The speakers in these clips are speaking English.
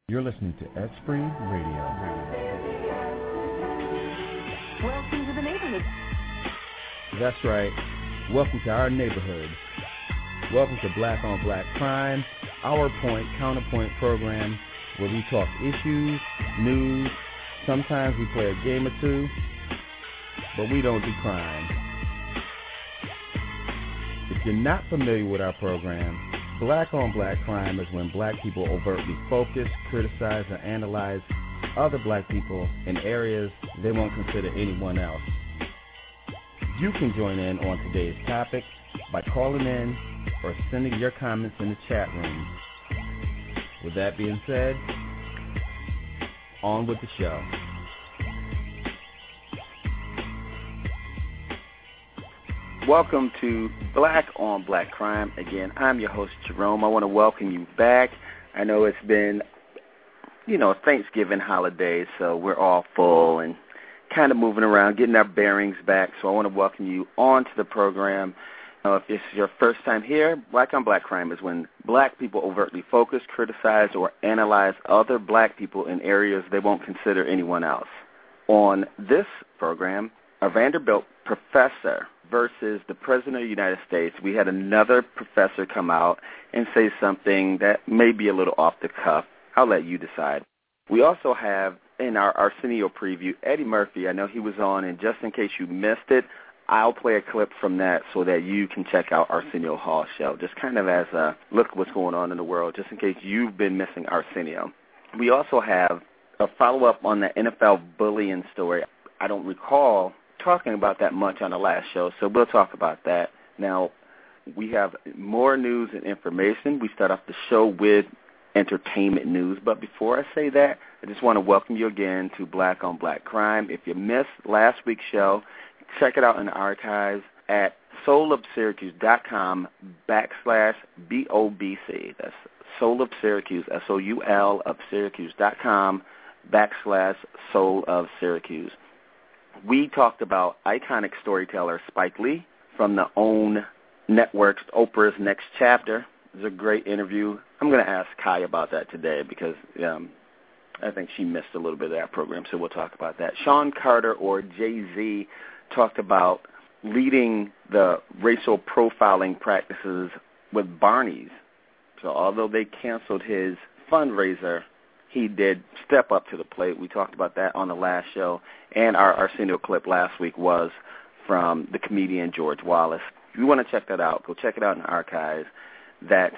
You're listening to Esprit Radio. Welcome to the neighborhood. That's right. Welcome to our neighborhood. Welcome to Black on Black Crime, our point, counterpoint program where we talk issues, news, sometimes we play a game or two, but we don't do crime. If you're not familiar with our program, Black on Black Crime is when black people overtly focus, criticize, or analyze other black people in areas they won't consider anyone else. You can join in on today's topic by calling in or sending your comments in the chat room. With that being said, on with the show. Welcome to Black on Black Crime. Again, I'm your host, Jerome. I want to welcome you back. I know it's been, Thanksgiving holiday, so we're all full and kind of moving around, getting our bearings back. So I want to welcome you onto the program. If this is your first time here, Black on Black Crime is when black people overtly focus, criticize, or analyze other black people in areas they won't consider anyone else. On this program, a Vanderbilt professor versus the President of the United States, we had another professor come out and say something that may be a little off the cuff. I'll let you decide. We also have in our Arsenio preview, Eddie Murphy. I know he was on, and just in case you missed it, I'll play a clip from that so that you can check out Arsenio Hall's show, just kind of as a look at what's going on in the world, just in case you've been missing Arsenio. We also have a follow-up on the NFL bullying story. I don't recall talking about that much on the last show, so we'll talk about that. Now, we have more news and information. We start off the show with entertainment news, but before I say that, I just want to welcome you again to Black on Black Crime. If you missed last week's show, check it out in the archives at soulofsyracuse.com/BOBC. That's Soul of Syracuse, SOUL of Syracuse.com/Soul of Syracuse. We talked about iconic storyteller Spike Lee from the OWN Network's Oprah's Next Chapter. It was a great interview. I'm going to ask Kai about that today because I think she missed a little bit of that program, so we'll talk about that. Sean Carter, or Jay-Z, talked about leading the racial profiling practices with Barney's. So although they canceled his fundraiser, he did step up to the plate. We talked about that on the last show, and our Arsenio clip last week was from the comedian George Wallace. If you want to check that out, go check it out in the archives. That's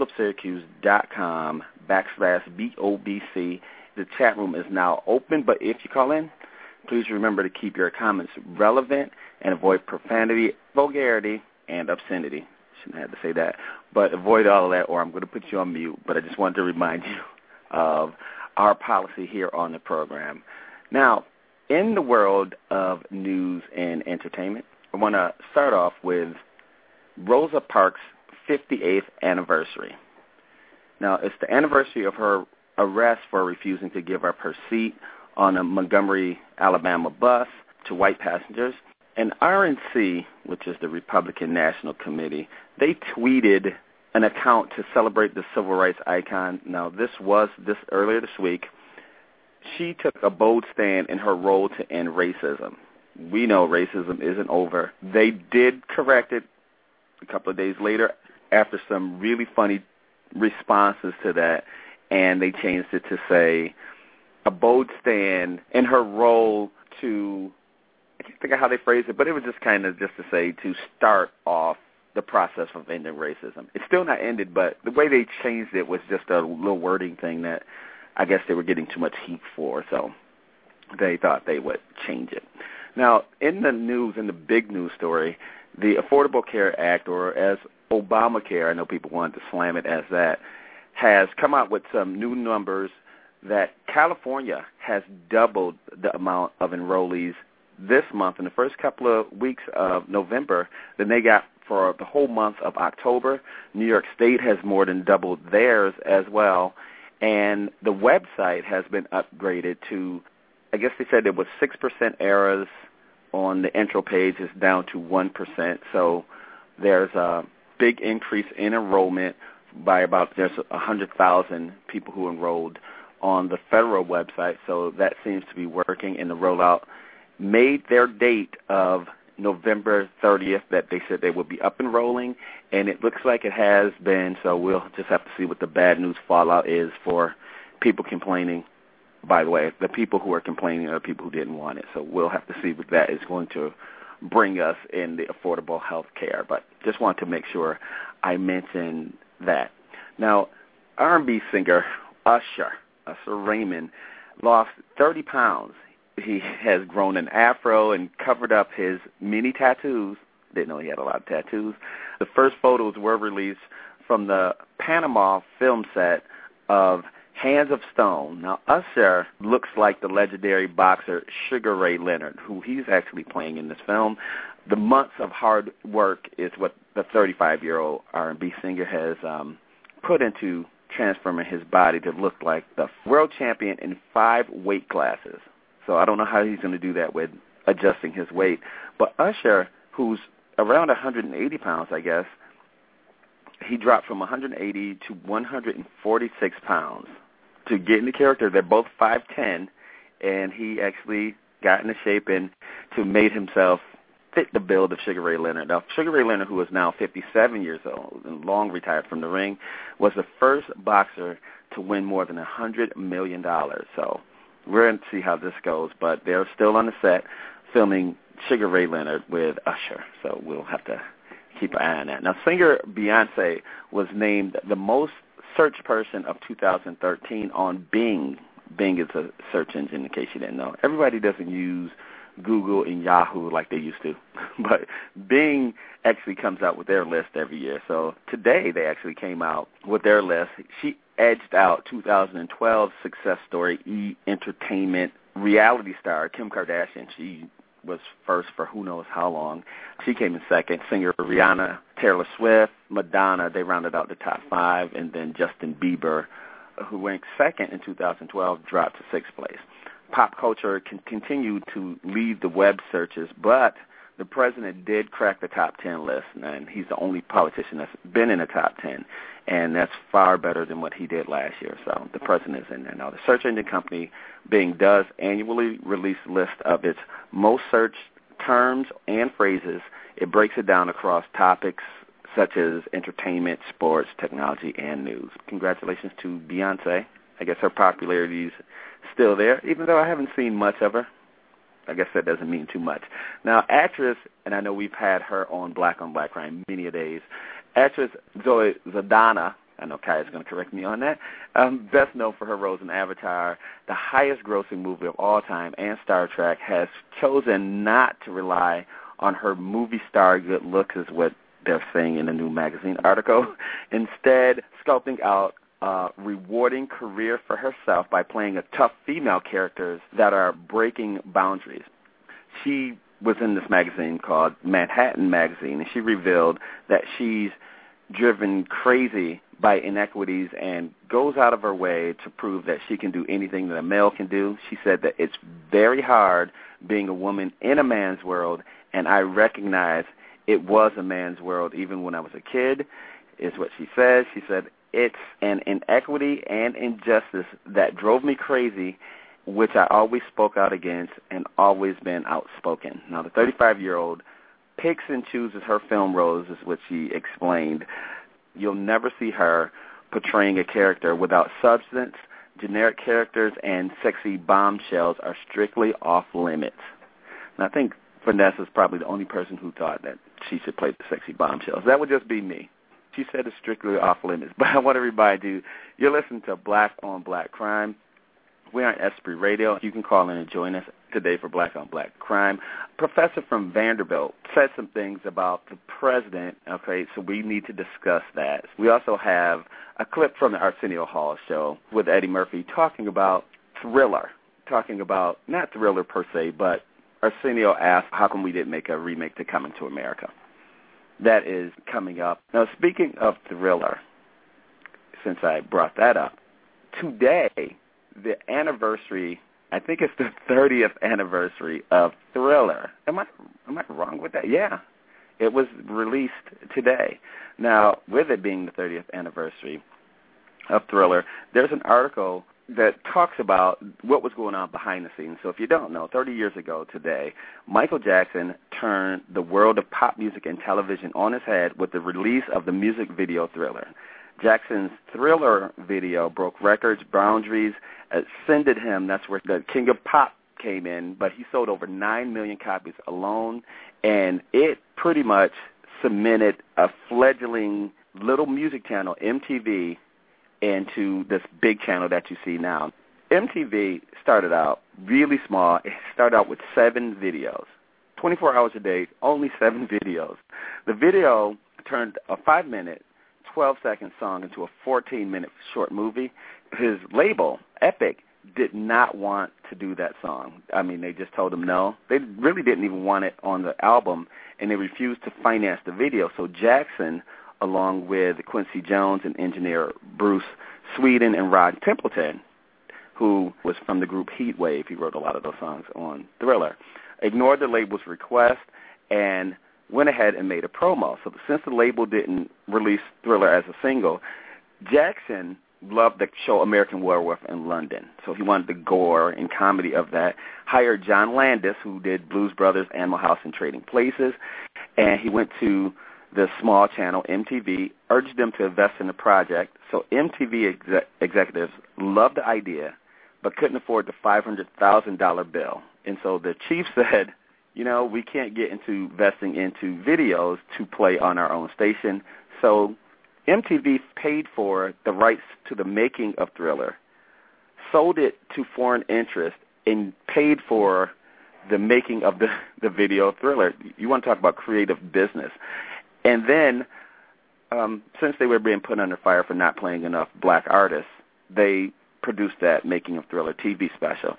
soulofsyracuse.com/BOBC. The chat room is now open, but if you call in, please remember to keep your comments relevant and avoid profanity, vulgarity, and obscenity. Shouldn't have to say that, but avoid all of that or I'm going to put you on mute. But I just wanted to remind you of our policy here on the program. Now, in the world of news and entertainment, I want to start off with Rosa Parks' 58th anniversary. Now, it's the anniversary of her arrest for refusing to give up her seat on a Montgomery, Alabama bus to white passengers. And RNC, which is the Republican National Committee, they tweeted an account to celebrate the civil rights icon. Now, this was earlier this week. She took a bold stand in her role to end racism. We know racism isn't over. They did correct it a couple of days later after some really funny responses to that, and they changed it to say a bold stand in her role to, I can't think of how they phrased it, but it was just kind of just to say to start off the process of ending racism. It's still not ended, but the way they changed it was just a little wording thing that I guess they were getting too much heat for, so they thought they would change it. Now, in the news, in the big news story, the Affordable Care Act, or as Obamacare, I know people wanted to slam it as that, has come out with some new numbers that California has doubled the amount of enrollees this month in the first couple of weeks of November than they got for the whole month of October. New York State has more than doubled theirs as well, and the website has been upgraded to, I guess they said there was 6% errors on the intro page. It's down to 1%, so there's a big increase in enrollment by about, there's 100,000 people who enrolled on the federal website, so that seems to be working, and the rollout made their date of November 30th that they said they would be up and rolling, and it looks like it has been, so we'll just have to see what the bad news fallout is for people complaining. By the way, the people who are complaining are the people who didn't want it, so we'll have to see what that is going to bring us in the affordable health care, but just want to make sure I mention that. Now, R&B singer Usher Raymond, lost 30 pounds. He has grown an afro and covered up his many tattoos. Didn't know he had a lot of tattoos. The first photos were released from the Panama film set of Hands of Stone. Now, Usher looks like the legendary boxer Sugar Ray Leonard, who he's actually playing in this film. The months of hard work is what the 35-year-old R&B singer has put into transforming his body to look like the world champion in 5 weight classes. So I don't know how he's going to do that with adjusting his weight. But Usher, who's around 180 pounds, I guess, he dropped from 180 to 146 pounds. To get into character, they're both 5'10", and he actually got into shape and to made himself fit the build of Sugar Ray Leonard. Now, Sugar Ray Leonard, who is now 57 years old and long retired from the ring, was the first boxer to win more than $100 million. So we're going to see how this goes, but they're still on the set filming Sugar Ray Leonard with Usher, so we'll have to keep an eye on that. Now, singer Beyonce was named the most searched person of 2013 on Bing. Bing is a search engine, in case you didn't know. Everybody doesn't use Google and Yahoo like they used to, but Bing actually comes out with their list every year. So today they actually came out with their list. She edged out 2012 success story E! Entertainment reality star Kim Kardashian. She was first for who knows how long. She came in second. Singer Rihanna, Taylor Swift, Madonna, they rounded out the top 5, and then Justin Bieber, who ranked second in 2012, dropped to 6th place. Pop culture continued to lead the web searches, but the president did crack the top 10 list, and he's the only politician that's been in the top 10, and that's far better than what he did last year. So the president is in there. Now, the search engine company Bing does annually release a list of its most searched terms and phrases. It breaks it down across topics such as entertainment, sports, technology, and news. Congratulations to Beyonce. I guess her popularity is still there, even though I haven't seen much of her. I guess that doesn't mean too much. Now, actress, and I know we've had her on Black Crime many a days, actress Zoe Saldana, I know Kaya's going to correct me on that, best known for her roles in Avatar, the highest-grossing movie of all time, and Star Trek, has chosen not to rely on her movie star good looks, is what they're saying in a new magazine article. Instead, sculpting out a rewarding career for herself by playing a tough female characters that are breaking boundaries. She was in this magazine called Manhattan Magazine, and she revealed that she's driven crazy by inequities and goes out of her way to prove that she can do anything that a male can do. She said that it's very hard being a woman in a man's world, and I recognize it was a man's world even when I was a kid, is what she says. She said, it's an inequity and injustice that drove me crazy, which I always spoke out against and always been outspoken. Now, the 35-year-old picks and chooses her film roles, is what she explained. You'll never see her portraying a character without substance. Generic characters and sexy bombshells are strictly off limits. And I think Vanessa's probably the only person who thought that she should play the sexy bombshells. That would just be me. She said it's strictly off limits. But I want everybody to, you're listening to Black on Black Crime. We're on Esprit Radio. You can call in and join us today for Black on Black Crime. A professor from Vanderbilt said some things about the president, okay, so we need to discuss that. We also have a clip from the Arsenio Hall show with Eddie Murphy talking about Thriller, talking about, not Thriller per se, but Arsenio asked, how come we didn't make a remake to Coming to America? That is coming up. Now, speaking of Thriller, since I brought that up, today, the anniversary, I think it's the 30th anniversary of Thriller. Am I wrong with that? Yeah. It was released today. Now, with it being the 30th anniversary of Thriller, there's an article that talks about what was going on behind the scenes. So if you don't know, 30 years ago today, Michael Jackson turned the world of pop music and television on its head with the release of the music video Thriller. Jackson's Thriller video broke records, boundaries, ascended him. That's where the king of pop came in, but he sold over 9 million copies alone, and it pretty much cemented a fledgling little music channel, MTV, into this big channel that you see now. MTV started out really small. It started out with 7 videos, 24 hours a day, only 7 videos. The video turned a 5-minute, 12-second song into a 14-minute short movie. His label, Epic, did not want to do that song. I mean, they just told him no. They really didn't even want it on the album, and they refused to finance the video. So Jackson, along with Quincy Jones and engineer Bruce Sweden and Rod Templeton, who was from the group Heatwave, he wrote a lot of those songs on Thriller, ignored the label's request and went ahead and made a promo. So since the label didn't release Thriller as a single, Jackson loved the show American Werewolf in London. So he wanted the gore and comedy of that, hired John Landis, who did Blues Brothers, Animal House, and Trading Places, and he went to the small channel MTV, urged them to invest in the project. So MTV executives loved the idea but couldn't afford the $500,000 bill. And so the chief said, you know, we can't get into investing into videos to play on our own station. So MTV paid for the rights to the making of Thriller, sold it to foreign interests, and paid for the making of the video Thriller. You want to talk about creative business. And then, since they were being put under fire for not playing enough black artists, they produced that Making of Thriller TV special.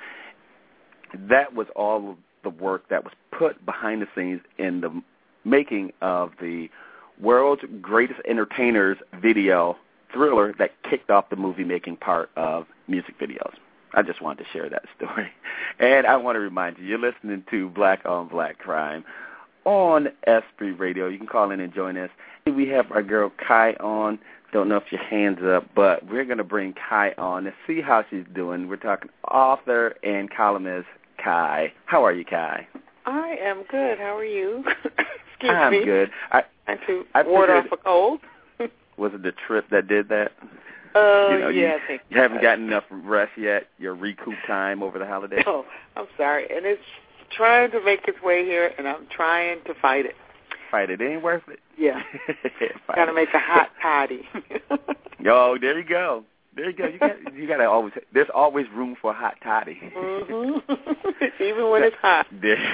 That was all the work that was put behind the scenes in the making of the world's greatest entertainers video Thriller that kicked off the movie-making part of music videos. I just wanted to share that story. And I want to remind you, you're listening to Black on Black Crime on Esprit Radio. You can call in and join us. We have our girl Kai on. Don't know if your hand's up, but we're going to bring Kai on to see how she's doing. We're talking author and columnist Kai. How are you, Kai? I am good. How are you? Excuse I'm me. I'm good. And to ward off a cold. Was it the trip that did that? I think you haven't gotten enough rest yet, your recoup time over the holidays? Oh, I'm sorry. And it's trying to make its way here, and I'm trying to fight it. Fight it. It ain't worth it. Yeah. Got to make a hot toddy. Oh, there you go. There you go. You got to always. There's always room for a hot toddy. Mm-hmm. Even when it's hot.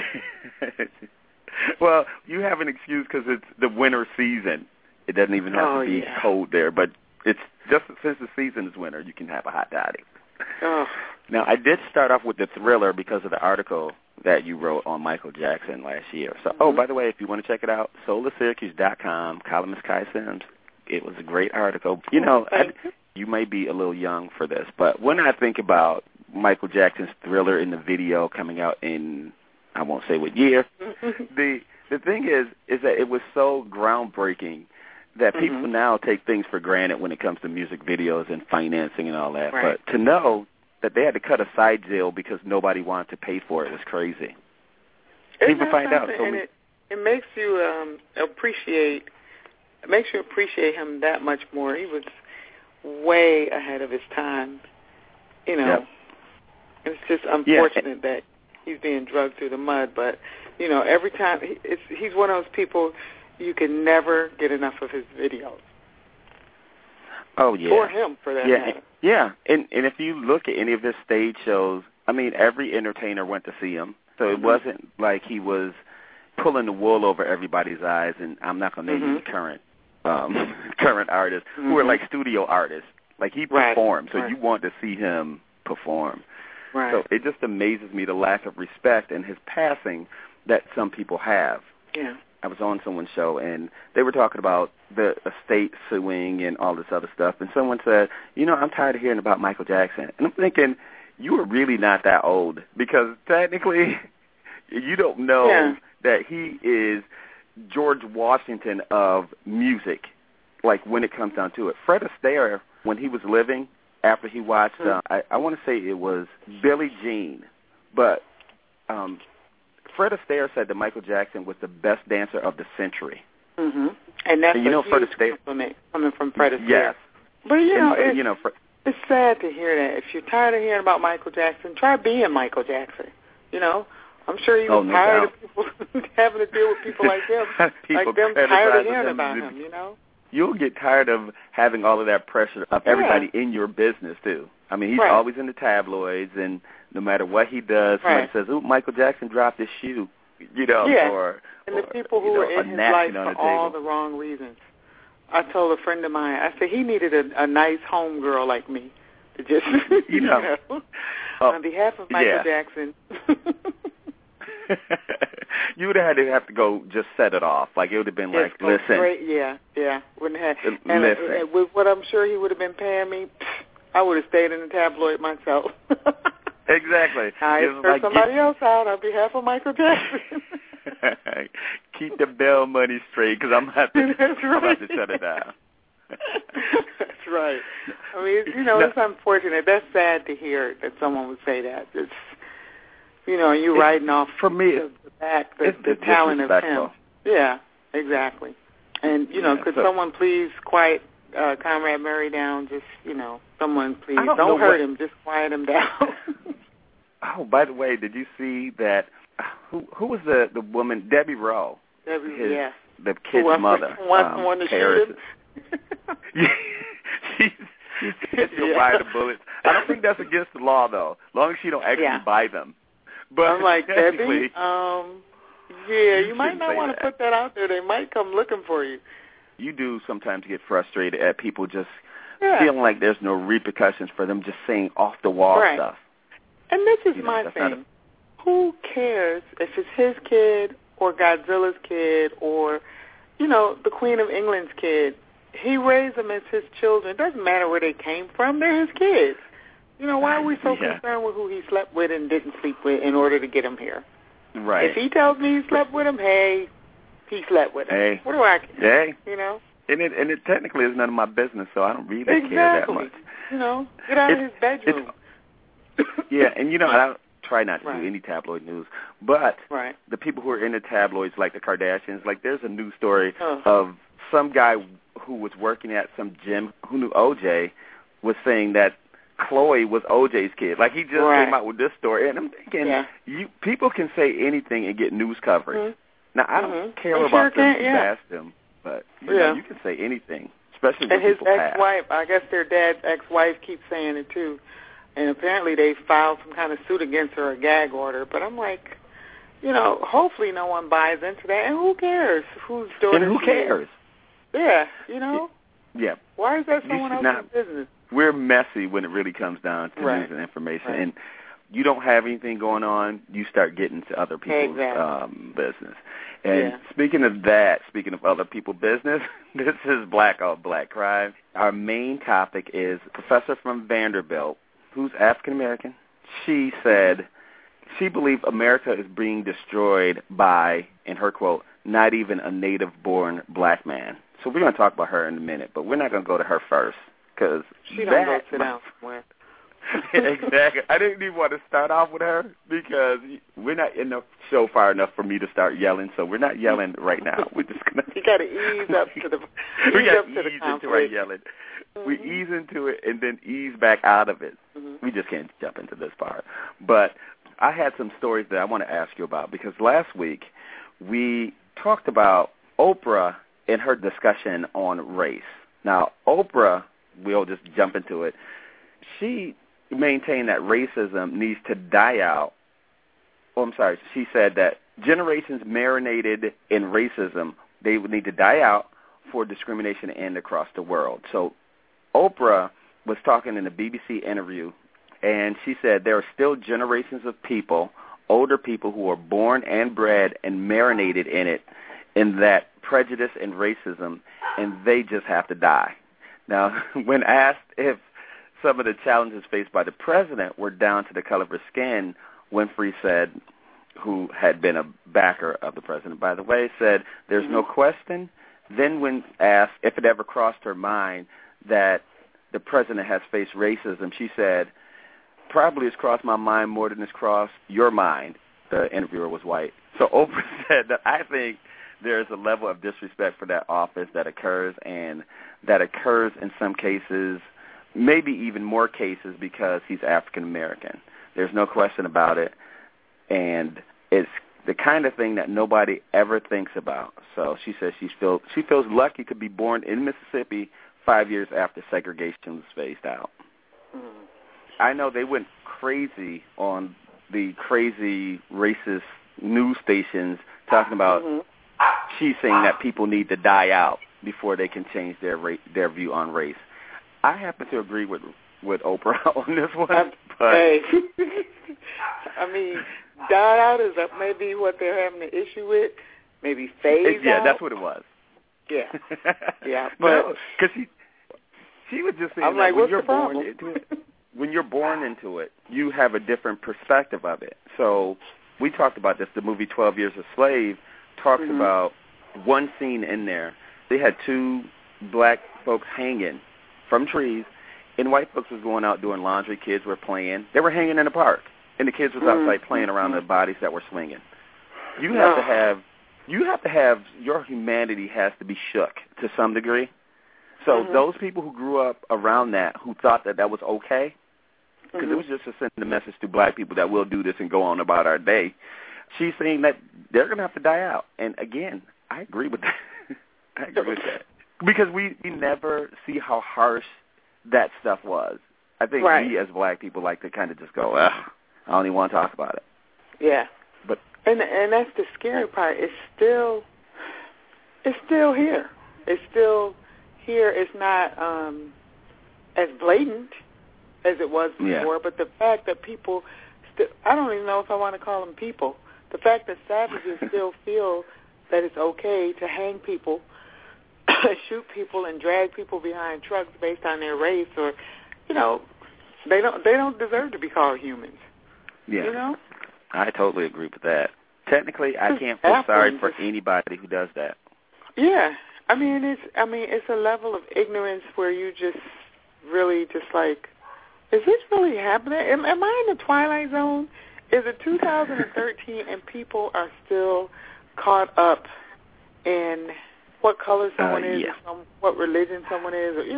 Well, you have an excuse because it's the winter season. It doesn't even have to be cold there, but it's just since the season is winter, you can have a hot toddy. Oh. Now, I did start off with the Thriller because of the article that you wrote on Michael Jackson last year. So, by the way, if you want to check it out, SolarSyracuse.com, columnist Kai Sims. It was a great article. You know, you may be a little young for this, but when I think about Michael Jackson's Thriller in the video coming out in, I won't say what year, the thing is that it was so groundbreaking that people now take things for granted when it comes to music videos and financing and all that. Right. But to know that they had to cut a side deal because nobody wanted to pay for it was crazy. People find out. So it makes you appreciate him that much more. He was way ahead of his time, you know. Yep. It's just unfortunate that he's being dragged through the mud. But, you know, every time he's one of those people you can never get enough of his videos. Oh, yeah. For him, for that matter. Yeah, and if you look at any of his stage shows, I mean, every entertainer went to see him. So it wasn't like he was pulling the wool over everybody's eyes, and I'm not going to name the current artists who are like studio artists. Like, he performed, so you want to see him perform. Right. So it just amazes me the lack of respect and his passing that some people have. Yeah. I was on someone's show, and they were talking about the estate suing and all this other stuff, and someone said, you know, I'm tired of hearing about Michael Jackson. And I'm thinking, you are really not that old, because technically you don't know that he is George Washington of music, like when it comes down to it. Fred Astaire, when he was living, after he watched, I want to say it was Billie Jean, but Fred Astaire said that Michael Jackson was the best dancer of the century. Mm-hmm. And that's a huge compliment coming from Fred Astaire. Yes. But, it's sad to hear that. If you're tired of hearing about Michael Jackson, try being Michael Jackson. I'm sure he was tired of people having to deal with people like him. Like them tired of hearing about him, You'll get tired of having all of that pressure of everybody in your business, too. I mean, he's always in the tabloids, and no matter what he does, somebody says, "Ooh, Michael Jackson dropped his shoe," or the people who were in his life for all the wrong reasons. I told a friend of mine, I said he needed a nice home girl like me to just, on behalf of Michael Jackson. You would have had to go just set it off. Like, it would have been like, listen. Wouldn't have. And with what I'm sure he would have been paying me, I would have stayed in the tabloid myself. Exactly. I heard somebody else out on behalf of Michael Jackson. Keep the bail money straight, because I'm about to shut it down. That's right. I mean, it's unfortunate. That's sad to hear that someone would say that. It's, you writing off for me the talent of him. Yeah, exactly. And could someone please quiet Comrade Murray down? Just someone please don't hurt him. Just quiet him down. Oh, by the way, did you see that? Who was the woman? Debbie Rowe. The kid's mother. Wants to shoot him. She'll buy the bullets. I don't think that's against the law, though, as long as she don't actually buy them. But I'm like, Debbie, you might not want to put that out there. They might come looking for you. You do sometimes get frustrated at people just feeling like there's no repercussions for them just saying off-the-wall stuff. And this is my thing. Who cares if it's his kid or Godzilla's kid or, the Queen of England's kid? He raised them as his children. It doesn't matter where they came from. They're his kids. Why are we so concerned with who he slept with and didn't sleep with in order to get him here? Right. If he tells me he slept with him, hey, he slept with him. Hey. What do I care? Hey. And it technically is none of my business, so I don't really care that much. Get out of his bedroom. And I try not to do any tabloid news, but the people who are in the tabloids, like the Kardashians, like there's a news story of some guy who was working at some gym who knew OJ was saying that Khloe was OJ's kid. Like, he just came out with this story, and I'm thinking, people can say anything and get news coverage. Now, I don't care about them to bash them, but you can say anything, especially when people pass. And his ex-wife, I guess their dad's ex-wife keeps saying it too, and apparently they filed some kind of suit against her, a gag order. But I'm like, hopefully no one buys into that, and who cares whose daughter? And who cares? Yeah, Yeah. Why is that someone else's business? We're messy when it really comes down to news and information. And you don't have anything going on, you start getting to other people's business. And speaking of other people's business, this is Black on Black Crime. Our main topic is a professor from Vanderbilt, who's African-American. She said she believed America is being destroyed by, in her quote, not even a native-born black man. So we're going to talk about her in a minute, but we're not going to go to her first. Because she don't go sit down somewhere. Exactly. I didn't even want to start off with her because we're not in the show far enough for me to start yelling, so we're not yelling right now. We're just gonna. You got to ease up to the. We got to ease into our yelling. We ease into it and then ease back out of it. We just can't jump into this part. But I had some stories that I want to ask you about because last week we talked about Oprah and her discussion on race. Now, Oprah, we'll just jump into it. She maintained that racism needs to die out. She said that generations marinated in racism, they would need to die out for discrimination to end across the world. So Oprah was talking in a BBC interview, and she said there are still generations of people, older people, who are born and bred and marinated in it, in that prejudice and racism, and they just have to die. Now, when asked if some of the challenges faced by the president were down to the color of her skin, Winfrey said, who had been a backer of the president, by the way, said, there's no question. Then when asked if it ever crossed her mind that the president has faced racism, she said, probably it's crossed my mind more than it's crossed your mind. The interviewer was white. So Oprah said that I think there's a level of disrespect for that office that occurs, and that occurs in some cases, maybe even more cases, because he's African American. There's no question about it, and it's the kind of thing that nobody ever thinks about. So she says she feels lucky to be born in Mississippi 5 years after segregation was phased out. Mm-hmm. I know they went crazy on the crazy racist news stations talking about she's saying that people need to die out before they can change their view on race. I happen to agree with Oprah on this one. But hey, I mean, die out is maybe what they're having an issue with. Maybe phase out. Yeah, that's what it was. Yeah, yeah. But because she was just saying I'm that like, when you're born into it, when you're born into it, you have a different perspective of it. So we talked about this. The movie 12 Years a Slave talks about one scene in there. They had two black folks hanging from trees, and white folks was going out doing laundry. Kids were playing. They were hanging in the park, and the kids was outside playing around the bodies that were swinging. You have to have your humanity has to be shook to some degree. So those people who grew up around that, who thought that was okay, because it was just to send the message to black people that we'll do this and go on about our day, she's saying that they're going to have to die out. And again, I agree with that. I agree with that. Because we never see how harsh that stuff was. I think we as black people like to kind of just go, I don't even want to talk about it. Yeah. But and that's the scary part. It's still here. It's still here. It's not as blatant as it was before, but the fact that people I don't even know if I want to call them people. The fact that savages still feel that it's okay to hang people, shoot people, and drag people behind trucks based on their race, or they don't deserve to be called humans. Yeah, you know? I totally agree with that. Technically, I can't feel sorry for anybody who does that. Yeah, I mean it's a level of ignorance where you just really just like, is this really happening? Am I in the Twilight Zone? Is it 2013 and people are still caught up in what color someone is, or what religion someone is, or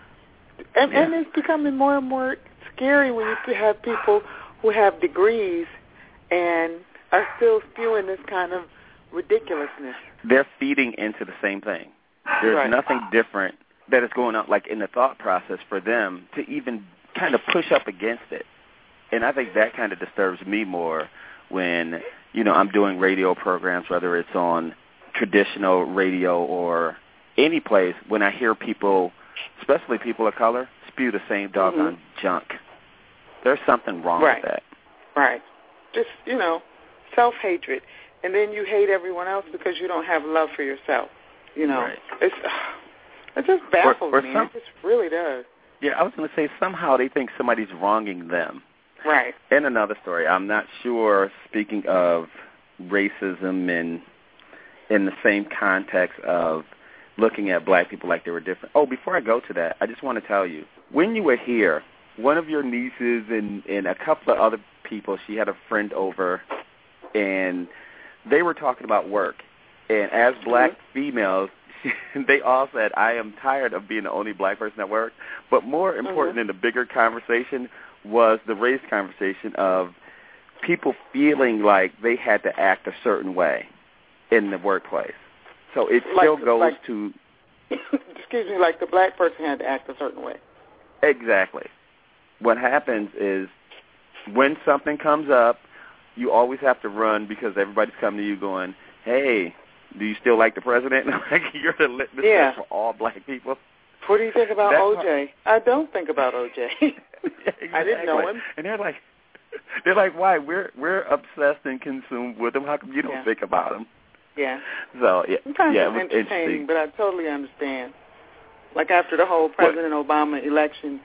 and it's becoming more and more scary when you have people who have degrees and are still spewing this kind of ridiculousness. They're feeding into the same thing. There's nothing different that is going on, like in the thought process for them to even kind of push up against it. And I think that kind of disturbs me more when, I'm doing radio programs, whether it's on traditional radio or any place, when I hear people, especially people of color, spew the same doggone junk. There's something wrong with that. Right. Just, self-hatred. And then you hate everyone else because you don't have love for yourself. Right. It just baffles me. It just really does. Yeah, I was going to say somehow they think somebody's wronging them. Right. And another story, I'm not sure, speaking of racism and in the same context of looking at black people like they were different. Oh, before I go to that, I just want to tell you, when you were here, one of your nieces and a couple of other people, she had a friend over, and they were talking about work. And as black females, they all said, I am tired of being the only black person at work. But more important in the bigger conversation was the race conversation of people feeling like they had to act a certain way in the workplace. So it still goes to... Excuse me, like the black person had to act a certain way. Exactly. What happens is when something comes up, you always have to run because everybody's coming to you going, hey, do you still like the president? Like you're the litmus test for all black people. What do you think about OJ? I don't think about OJ. Exactly. I didn't know him. And they're like, why? We're obsessed and consumed with him. How come you don't think about him? Yeah. So sometimes it it's was entertaining, but I totally understand. Like after the whole President Obama election,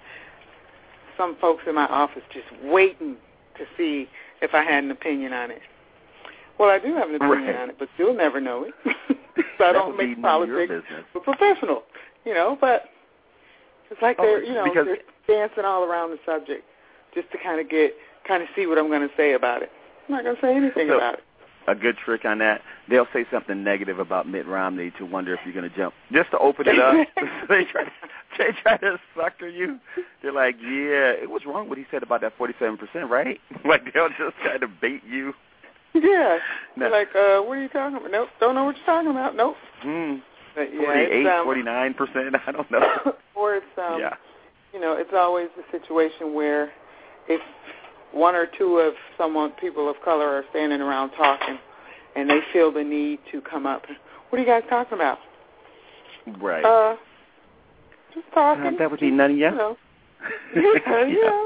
some folks in my office just waiting to see if I had an opinion on it. Well, I do have an opinion on it, but you'll never know it. So I don't make politics but professional, but It's like they're they're dancing all around the subject just to kind of see what I'm going to say about it. I'm not going to say anything about it. A good trick on that, they'll say something negative about Mitt Romney to wonder if you're going to jump, just to open it up. They try to sucker you. They're like, yeah, it was wrong what he said about that 47%, right? Like, they'll just try to bait you. Yeah. No. Like, what are you talking about? Nope, don't know what you're talking about. Nope. 48, 49%, I don't know. Or it's, it's always a situation where if one or two of people of color are standing around talking and they feel the need to come up, what are you guys talking about? Right. Just talking. That would be none of you. Yeah.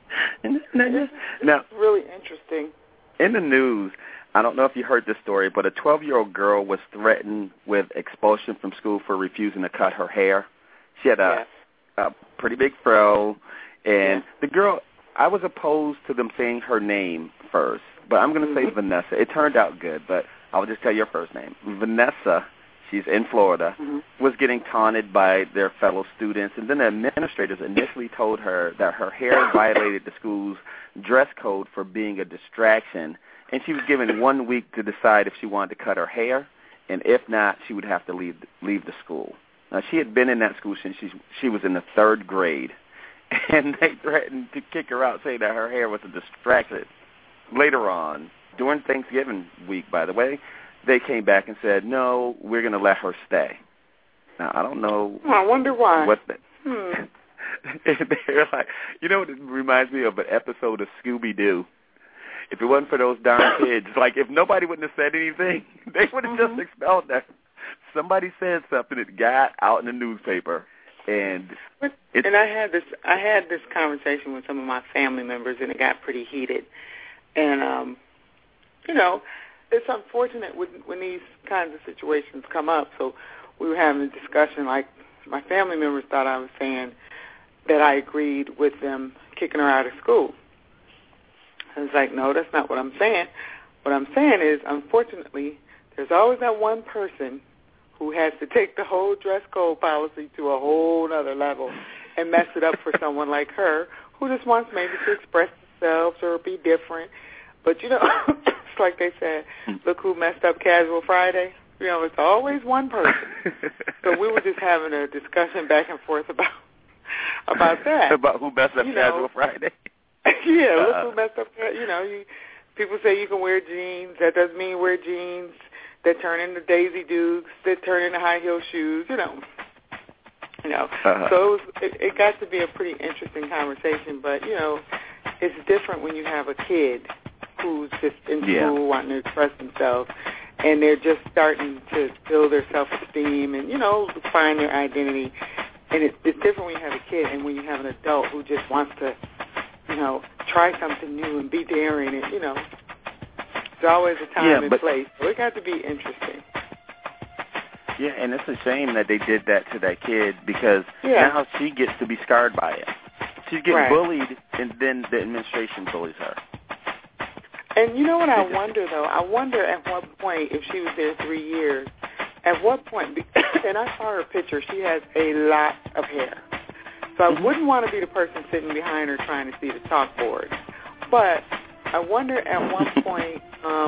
Now, it's really interesting. In the news, I don't know if you heard this story, but a 12-year-old girl was threatened with expulsion from school for refusing to cut her hair. She had a pretty big fro, and the girl, I was opposed to them saying her name first, but I'm going to say Vanessa. It turned out good, but I'll just tell you her first name. Vanessa, she's in Florida, was getting taunted by their fellow students, and then the administrators initially told her that her hair violated the school's dress code for being a distraction, and she was given 1 week to decide if she wanted to cut her hair, and if not, she would have to leave the school. Now, she had been in that school since she was in the 3rd grade, and they threatened to kick her out, saying that her hair was a distraction. Later on, during Thanksgiving week, by the way, they came back and said, no, we're going to let her stay. Now, I don't know. I wonder why. They're like, it reminds me of an episode of Scooby-Doo. If it wasn't for those darn kids, like if nobody wouldn't have said anything, they would have just expelled them. Somebody said something that got out in the newspaper. And I had this conversation with some of my family members, and it got pretty heated. And it's unfortunate when these kinds of situations come up. So we were having a discussion. Like my family members thought I was saying that I agreed with them kicking her out of school. I was like, no, that's not what I'm saying. What I'm saying is, unfortunately, there's always that one person who has to take the whole dress code policy to a whole other level and mess it up for someone like her who just wants maybe to express themselves or be different. But, it's like they said, look who messed up Casual Friday. It's always one person. So we were just having a discussion back and forth about that. About who messed up Casual Friday? Yeah, look who messed up. People say you can wear jeans. That doesn't mean you wear jeans that turn into Daisy Dukes, that turn into high heel shoes. So it got to be a pretty interesting conversation. But it's different when you have a kid who's just in school wanting to express themselves, and they're just starting to build their self-esteem and find their identity. And it's different when you have a kid and when you have an adult who just wants to try something new and be daring. And, there's always a time and place. So it got to be interesting. Yeah, and it's a shame that they did that to that kid because now she gets to be scarred by it. She's getting bullied, and then the administration bullies her. And you know what I wonder, though? I wonder at what point, if she was there 3 years, at what point, and I saw her picture, she has a lot of hair. So I wouldn't want to be the person sitting behind her trying to see the chalkboard. But I wonder at what point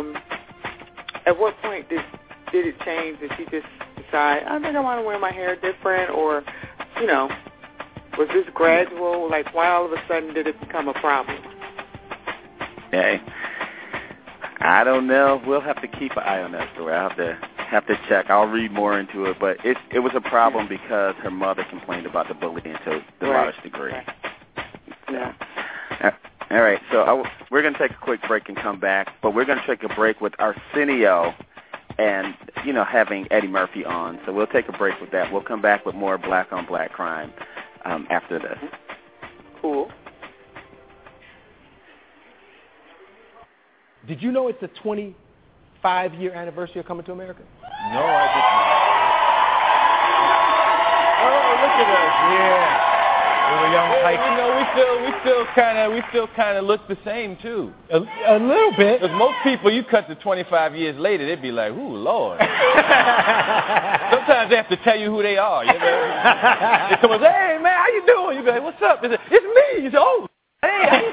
did it change? Did she just decide, I think I want to wear my hair different? Or, was this gradual? Like, why all of a sudden did it become a problem? Hey, I don't know. We'll have to keep an eye on that story. I'll have to check. I'll read more into it. But it was a problem because her mother complained about the bullying to the largest degree. Right. Yeah. All right, so we're going to take a quick break and come back, but we're going to take a break with Arsenio and, having Eddie Murphy on. So we'll take a break with that. We'll come back with more Black on Black crime after this. Cool. Did you know it's the 25-year anniversary of Coming to America? No, I did not. Oh, look at us. Yeah. Little young we still kind of look the same too. A little bit. Because most people, you cut to 25 years later, they'd be like, "Ooh, Lord." Sometimes they have to tell you who they are. They come and say, "Hey, man, how you doing? You be like, what's up? He said, it's me. You say, oh, hey.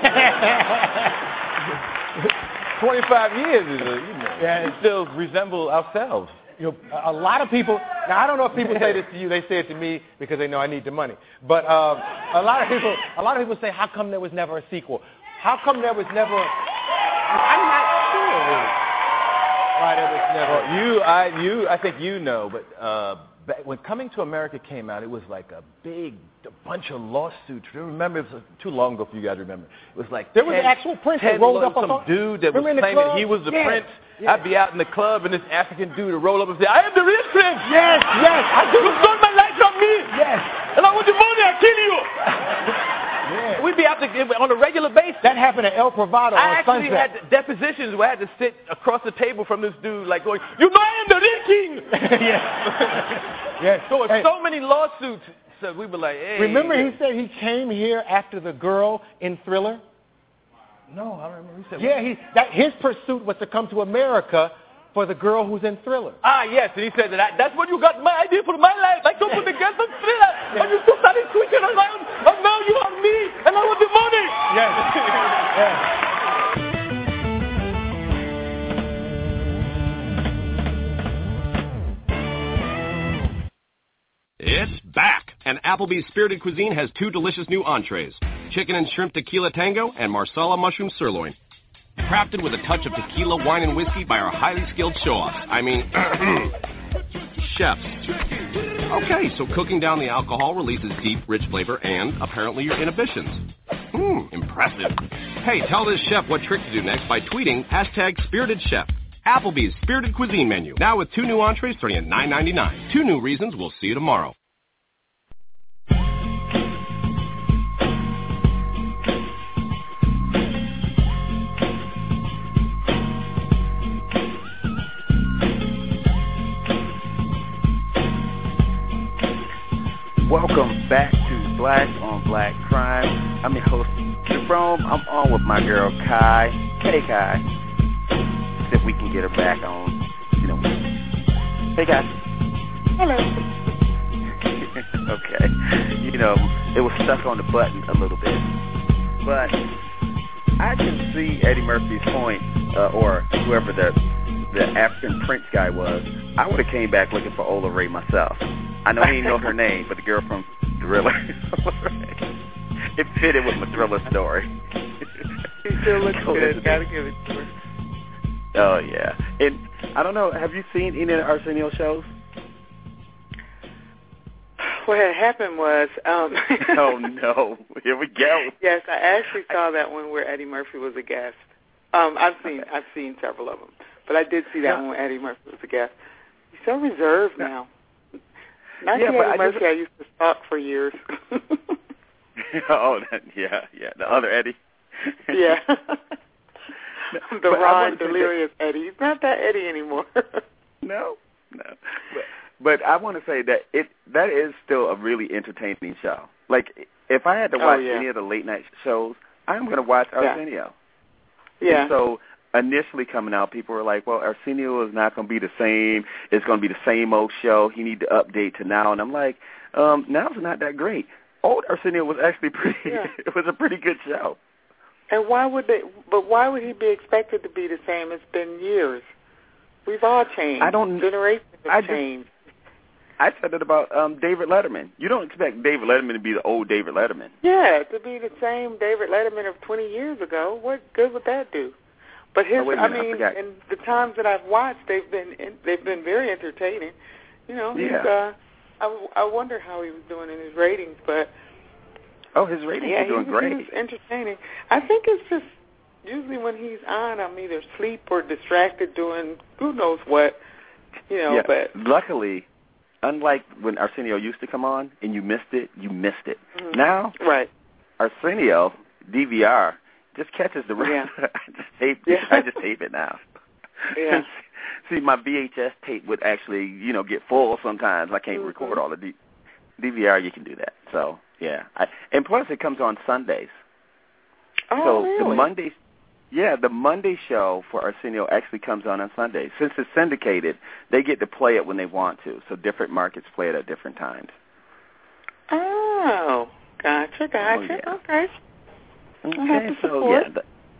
25 years is it still resemble ourselves. A lot of people, now I don't know if people say this to you, they say it to me because they know I need the money. But a lot of people say, how come there was never a sequel? How come there was never, I'm not sure really why there was never. I think you know, but when Coming to America came out, it was like a bunch of lawsuits. Do you remember? It was too long ago for you guys to remember. It was like there was an actual prince that rolled up on some dude that was claiming he was the prince. Yeah. I'd be out in the club and this African dude would roll up and say, I am the real prince. Yes, I do. You stole my life from me. Yes. And I want the money, I'll kill you. Yeah. We'd be out on a regular basis. That happened at El Privado on Sunset. I actually had depositions where I had to sit across the table from this dude like going, you know I am the real king. Yes. So so many lawsuits. So we were like, hey. Remember he said he came here after the girl in Thriller? No, I don't remember. He said, his pursuit was to come to America for the girl who's in Thriller. Yes, and he said that's what you got my idea for my life. I come for the girl from Thriller, and you two started switching around, and now you are me, and I want the money. Yes. It's back, and Applebee's Spirited Cuisine has 2 delicious new entrees, chicken and shrimp tequila tango and marsala mushroom sirloin. Crafted with a touch of tequila, wine, and whiskey by our highly skilled show-offs. Chefs. Okay, so cooking down the alcohol releases deep, rich flavor and, apparently, your inhibitions. Impressive. Hey, tell this chef what trick to do next by tweeting #SpiritedChef. Applebee's Spirited Cuisine menu, now with 2 new entrees starting at $9.99. 2 new reasons. We'll see you tomorrow. Welcome back to Black on Black Crime. I'm your host, Jerome. I'm on with my girl, Kai. Hey, Kai. See if we can get her back on, Hey, Kai. Hello. Okay. It was stuck on the button a little bit. But I can see Eddie Murphy's point, or whoever the African Prince guy was. I would have came back looking for Ola Ray myself. I know he didn't know her name, but the girl from Thriller. It fitted with my Thriller story. She still looks good. Gotta give it to her. Oh, yeah. And I don't know, have you seen any of the Arsenio shows? What had happened was... Oh, no. Here we go. Yes, I actually saw that one where Eddie Murphy was a guest. I've seen several of them. But I did see that one where Eddie Murphy was a guest. He's so reserved now. Not Eddie Murphy I used to stalk for years. The other Eddie. Yeah. The Ron Delirious Eddie. He's not that Eddie anymore. No. But I want to say that that is still a really entertaining show. Like, if I had to watch any of the late night shows, I'm going to watch Arsenio. Yeah. And so initially coming out, people were like, well, Arsenio is not going to be the same. It's going to be the same old show. He need to update to now. And I'm like, now's not that great. Old Arsenio was actually it was a pretty good show. And why would he be expected to be the same? It's been years. We've all changed. Generations have changed. I said it about David Letterman. You don't expect David Letterman to be the old David Letterman. Yeah, to be the same David Letterman of 20 years ago. What good would that do? But in the times that I've watched, they've been very entertaining. I wonder how he was doing in his ratings, but his ratings are doing great. He was entertaining. I think it's just usually when he's on, I'm either asleep or distracted doing who knows what. But luckily, unlike when Arsenio used to come on and you missed it, Mm-hmm. Now, Arsenio DVR just catches the rest. I just tape it now. Yeah. See, my VHS tape would actually, get full sometimes. I can't record all the DVR. You can do that. So, yeah. And plus, it comes on Sundays. Oh, so really? the Monday show for Arsenio actually comes on Sundays. Since it's syndicated, they get to play it when they want to. So different markets play it at different times. Oh, Gotcha. Oh, yeah. Okay. Okay, so yeah.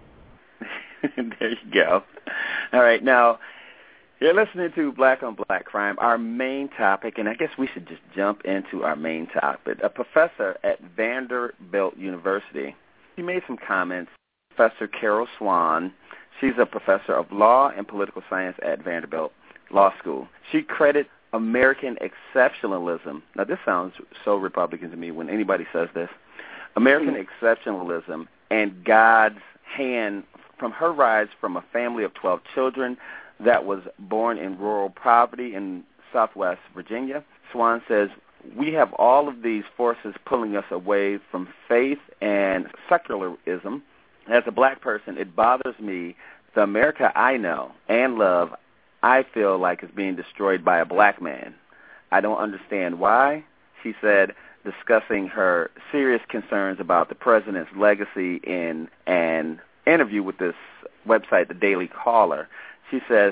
There you go. All right, now you're listening to Black on Black Crime, our main topic, and I guess we should just jump into our main topic. A professor at Vanderbilt University, he made some comments. Professor Carol Swan, she's a professor of law and political science at Vanderbilt Law School. She credits American exceptionalism. Now, this sounds so Republican to me when anybody says this. American exceptionalism and God's hand from her rise from a family of 12 children that was born in rural poverty in Southwest Virginia. Swan says, we have all of these forces pulling us away from faith and secularism. As a black person, it bothers me the America I know and love, I feel like is being destroyed by a black man. I don't understand why, she said, discussing her serious concerns about the president's legacy in an interview with this website, The Daily Caller. She says,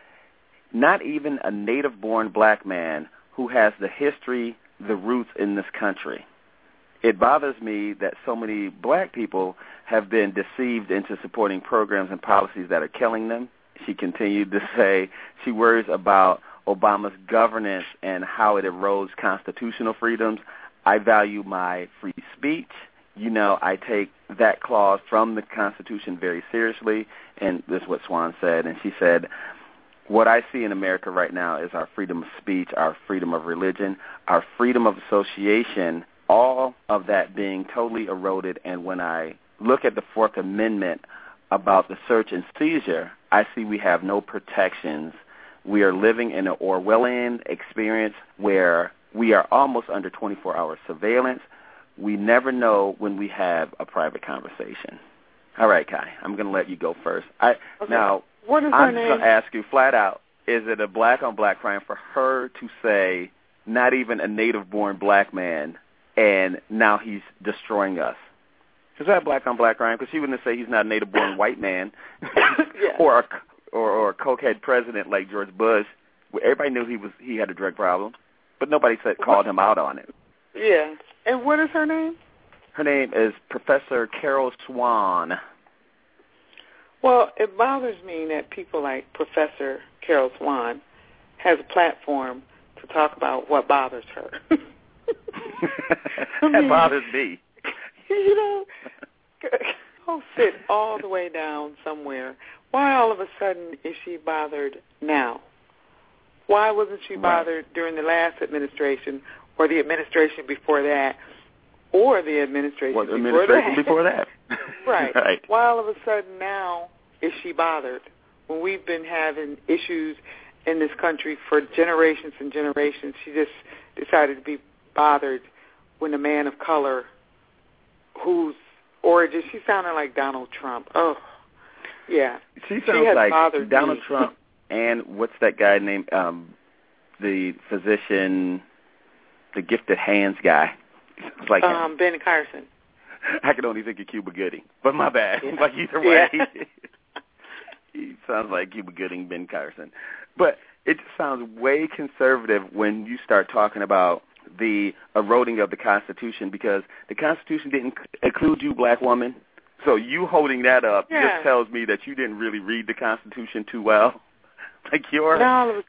not even a native-born black man who has the history, the roots in this country. It bothers me that so many black people have been deceived into supporting programs and policies that are killing them. She continued to say she worries about Obama's governance and how it erodes constitutional freedoms. I value my free speech. You know, I take that clause from the Constitution very seriously, and this is what Swan said. And she said, what I see in America right now is our freedom of speech, our freedom of religion, our freedom of association, all of that being totally eroded. And when I look at the Fourth Amendment about the search and seizure, I see we have no protections. We are living in an Orwellian experience where we are almost under 24-hour surveillance. We never know when we have a private conversation. All right, Kai, I'm going to let you go first. Now, what is I'm her just going to ask you flat out, is it a black-on-black crime for her to say not even a native-born black man and now he's destroying us? Is that black-on-black crime? Because she wouldn't say he's not a native-born white man or a cokehead president like George Bush. Everybody knew he had a drug problem, but nobody called him out on it. Yeah. And what is her name? Her name is Professor Carol Swan. Well, it bothers me that people like Professor Carol Swan has a platform to talk about what bothers her. That bothers me. You know, I'll sit all the way down somewhere. Why all of a sudden is she bothered now? Why wasn't she bothered during the last administration or the administration before that or the administration before that? Right. Right. Why all of a sudden now is she bothered when we've been having issues in this country for generations and generations? She just decided to be bothered when a man of color whose origin, she sounded like Donald Trump. Oh, yeah. She sounds like Donald Trump and what's that guy named, the physician, the gifted hands guy. Like Ben Carson. I can only think of Cuba Gooding, but my bad. Yeah. But either way, he sounds like Cuba Gooding, Ben Carson. But it just sounds way conservative when you start talking about the eroding of the Constitution, because the Constitution didn't include you, black woman. So you holding that up just tells me that you didn't really read the Constitution too well. Like now all of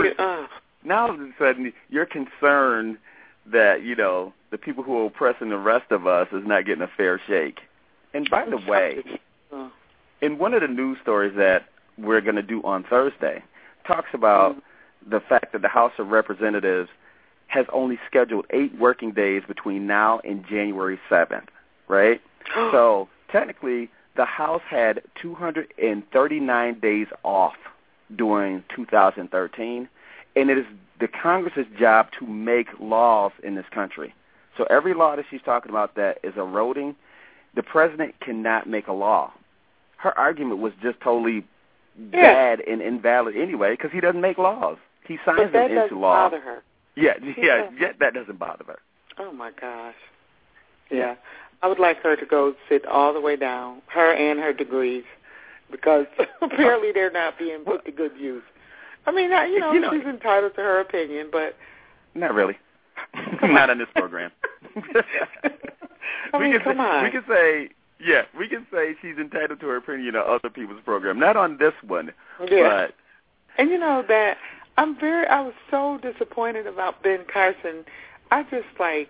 a sudden you're concerned that, you know, the people who are oppressing the rest of us is not getting a fair shake. And by the way, in one of the news stories that we're going to do on Thursday, talks about the fact that the House of Representatives has only scheduled 8 working days between now and January 7th, right? So technically, the House had 239 days off during 2013, and it is the Congress's job to make laws in this country. So every law that she's talking about that is eroding, the president cannot make a law. Her argument was just totally bad and invalid anyway, because he doesn't make laws. He signs them into law. But that doesn't bother her. Yeah, that doesn't bother her. Oh, my gosh. Yeah. I would like her to go sit all the way down, her and her degrees, because apparently they're not being put to good use. I mean, she's entitled to her opinion, but... Not really. Not in this program. Come on. We can say she's entitled to her opinion on other people's program. Not on this one, but. And you know that I was so disappointed about Ben Carson. I just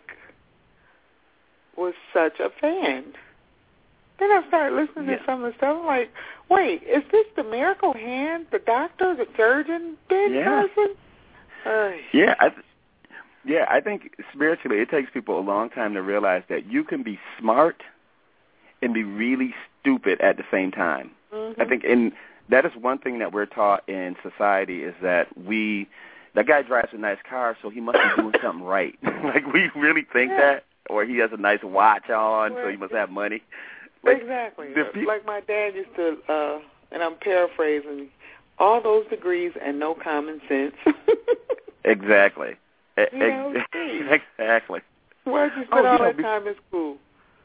was such a fan. Then I started listening to some of the stuff. I'm like, wait, is this the Miracle Hand, the doctor, the surgeon, Ben Carson? I think spiritually it takes people a long time to realize that you can be smart and be really stupid at the same time. Mm-hmm. I think that is one thing that we're taught in society is that that guy drives a nice car, so he must be doing something right. We really think that, or he has a nice watch on, so he must have money. Exactly. Like my dad used to, and I'm paraphrasing, all those degrees and no common sense. Exactly. Exactly. Why'd you spend all that time in school?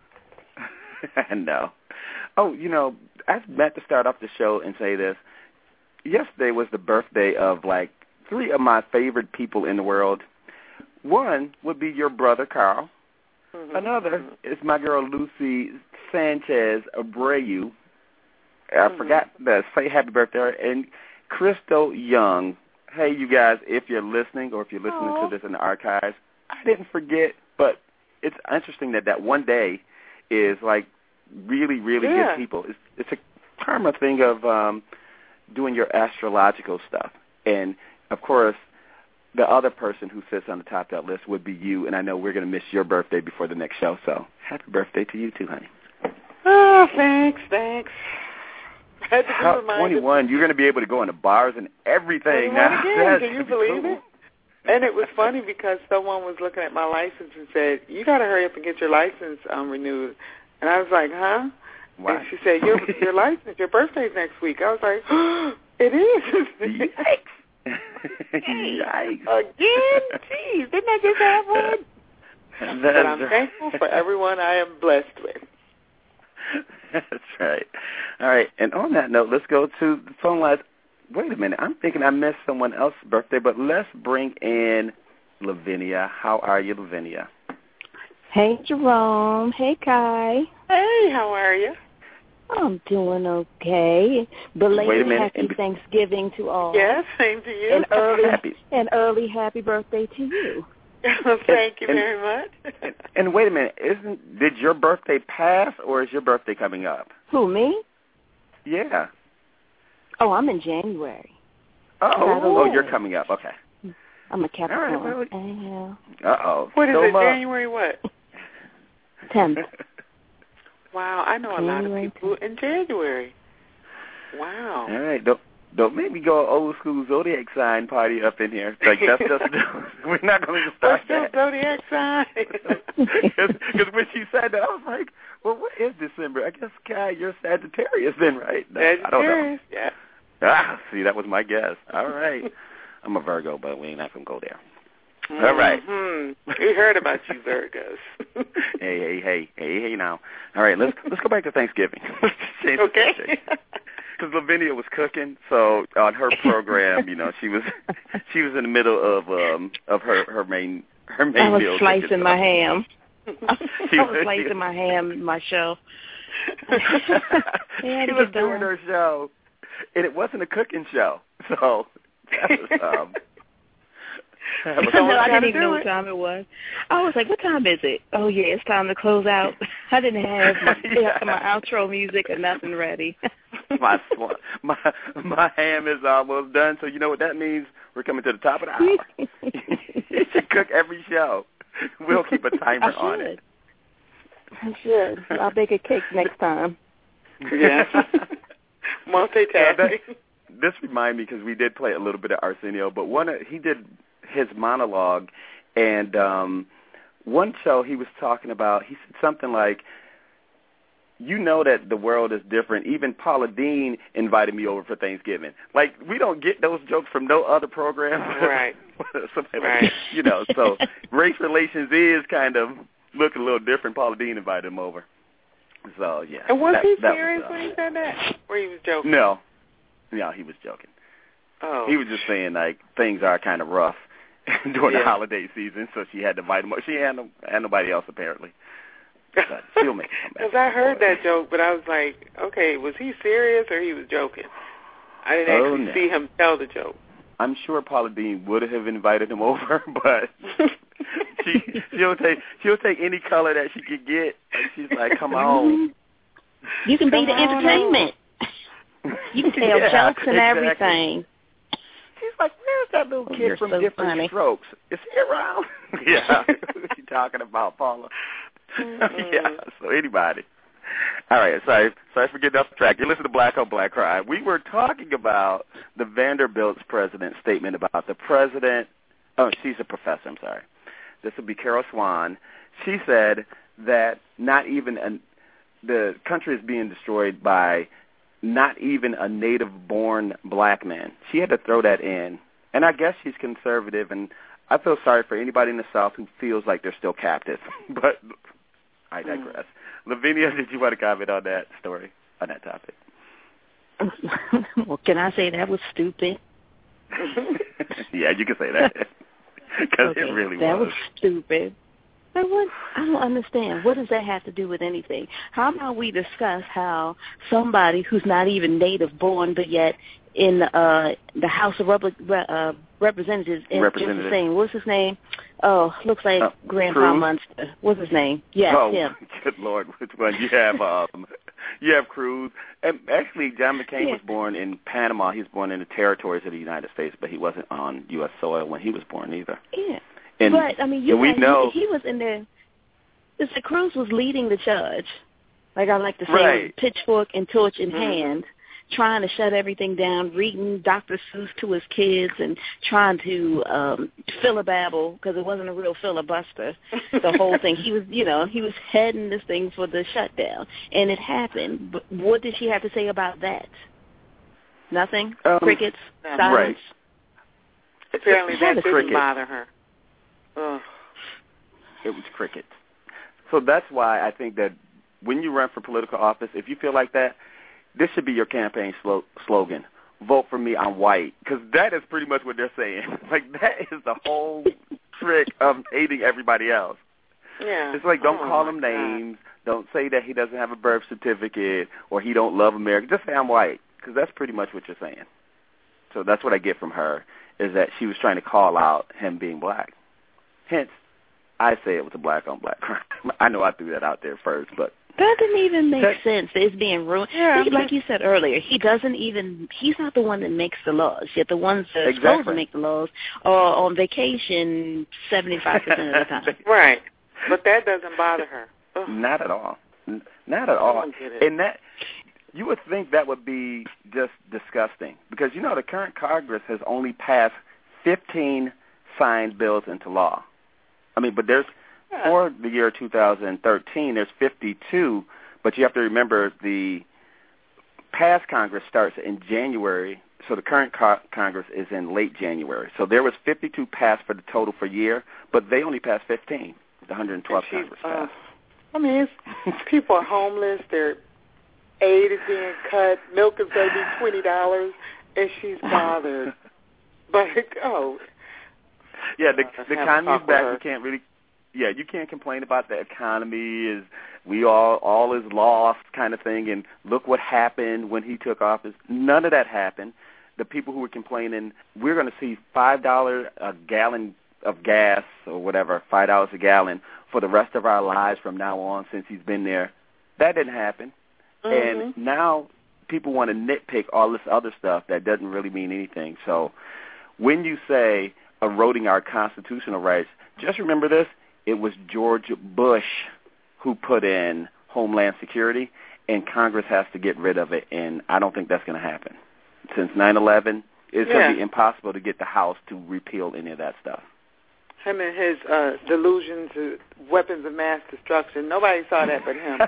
I know. Oh, I meant to start off the show and say this. Yesterday was the birthday of, 3 of my favorite people in the world. One would be your brother, Carl. Mm-hmm. Another is my girl, Lucy Sanchez Abreu. I forgot to say happy birthday. And Crystal Young. Hey, you guys, if you're listening or if you're listening to this in the archives, I didn't forget, but it's interesting that one day is, really, really good people. It's a karma thing of doing your astrological stuff. And, of course, the other person who sits on the top of that list would be you, and I know we're going to miss your birthday before the next show, so happy birthday to you too, honey. Oh, thanks. I had to be reminded. 21, you're going to be able to go into bars and everything now. Again, can you believe it? And it was funny because someone was looking at my license and said, you got to hurry up and get your license renewed. And I was like, huh? Why? And she said, your license, your birthday's next week. I was like, it is. Yikes. Yikes. Again? Jeez, didn't I just have one? But I'm thankful for everyone I am blessed with. That's right. All right, and on that note, let's go to the phone lines. Wait a minute. I'm thinking I missed someone else's birthday, but let's bring in Lavinia. How are you, Lavinia? Hey, Jerome. Hey, Kai. Hey, how are you? I'm doing okay. Belated happy Thanksgiving to all. Yes, same to you. And early happy birthday to you. Thank you very much. And wait a minute, did your birthday pass or is your birthday coming up? Who, me? Yeah. Oh, I'm in January. Oh, you're coming up. Okay. I'm a Capricorn. All right, well. Uh-oh. What is it, January what? 10th. Wow, I know a lot of people in January. Wow. All right, don't make me go old school zodiac sign party up in here. That's just we're not going to start that. Zodiac sign? Because when she said that, I was like, well, what is December? I guess, Kai, you're Sagittarius then, right? No, Sagittarius, I don't know. Yeah. See, that was my guess. All right. I'm a Virgo, but we ain't not going to go there. All right. We heard about you, Virgos. Hey now. All right, let's go back to Thanksgiving. Okay. Because Lavinia was cooking, so on her program, she was in the middle of her main meal. I was slicing my ham. I was slicing my ham in my show. She was doing her show, and it wasn't a cooking show, so that was I didn't even know what time it was. I was like, what time is it? Oh, yeah, it's time to close out. I didn't have my outro music or nothing ready. my ham is almost done, so you know what that means? We're coming to the top of the hour. You should cook every show. We'll keep a timer on it. I should. I'll bake a cake next time. Yeah. Multitasking. This reminded me because we did play a little bit of Arsenio, but he did his monologue, and one show he was talking about, he said something like, you know that the world is different. Even Paula Deen invited me over for Thanksgiving. Like, we don't get those jokes from no other program. Right. Right. So race relations is kind of looking a little different. Paula Deen invited him over. So, yeah. And was he serious when he said that? Or he was joking? No, he was joking. Oh. He was just saying, like, things are kind of rough. during the holiday season, so she had to invite him. She had nobody else apparently. But she'll make it come back. Because I heard that joke, but I was like, okay, was he serious or he was joking? I didn't actually see him tell the joke. I'm sure Paula Deen would have invited him over, but she'll take any color that she could get. And she's like, come on. You can be the entertainment. You can tell jokes and everything. She's like, where's that little kid from Different Strokes? Is he around? Yeah. She's talking about Paula. Yeah, so anybody. All right, sorry for getting off track. You listen to Black on Black Crime. We were talking about the Vanderbilt's president's statement about the president. Oh, she's a professor, I'm sorry. This would be Carol Swan. She said that not even the country is being destroyed by not even a native-born black man. She had to throw that in. And I guess she's conservative, and I feel sorry for anybody in the South who feels like they're still captive. But I digress. Lavinia, did you want to comment on that story, on that topic? Well, can I say that was stupid? Yeah, you can say that. Because it really was. That was stupid. I don't understand. What does that have to do with anything? How about we discuss how somebody who's not even native born, but yet in the House of Representatives, just the same. What's his name? Oh, looks like Grandpa Cruz? Munster. What's his name? Yes, him. Good Lord, which one? You have Cruz. And actually, John McCain was born in Panama. He was born in the territories of the United States, but he wasn't on U.S. soil when he was born either. Yeah. And, but, I mean, he was in there. Mr. Cruz was leading the charge, like I like to say, with pitchfork and torch in hand, trying to shut everything down, reading Dr. Seuss to his kids and trying to filibabble, because it wasn't a real filibuster, the whole thing. He was heading this thing for the shutdown, and it happened. But what did she have to say about that? Nothing? Crickets? Silence? Right. Apparently that didn't bother her. Ugh. It was crickets. So that's why I think that when you run for political office, if you feel like that, this should be your campaign slogan. Vote for me, I'm white. Because that is pretty much what they're saying. Like, that is the whole trick of hating everybody else. Yeah. It's like, don't call him names. Don't say that he doesn't have a birth certificate or he don't love America. Just say I'm white. Because that's pretty much what you're saying. So that's what I get from her, is that she was trying to call out him being black. Hence, I say it was a black on black crime. I know I threw that out there first, but that didn't even make sense. It's being ruined. Yeah, like you said earlier, he's not the one that makes the laws. Yet the ones that are supposed to make the laws are on vacation 75% of the time. Right. But that doesn't bother her. Ugh. Not at all. Not at all. And that, you would think that would be just disgusting. Because, the current Congress has only passed 15 signed bills into law. But there's, for the year 2013, there's 52, but you have to remember the past Congress starts in January, so the current Congress is in late January. So there was 52 passed for the total for year, but they only passed 15, the 112 Congress passed. People are homeless, their aid is being cut, milk is going to be $20, and she's bothered. But, yeah, the economy's back. You can't complain about the economy. All is lost kind of thing, and look what happened when he took office. None of that happened. The people who were complaining, we're going to see $5 a gallon of gas or whatever, $5 a gallon for the rest of our lives from now on since he's been there. That didn't happen. Mm-hmm. And now people want to nitpick all this other stuff that doesn't really mean anything. So when you say eroding our constitutional rights, just remember this. It was George Bush who put in Homeland Security, and Congress has to get rid of it, and I don't think that's going to happen. Since 9/11, it's going to be impossible to get the House to repeal any of that stuff. Him and his delusions of weapons of mass destruction, nobody saw that but him.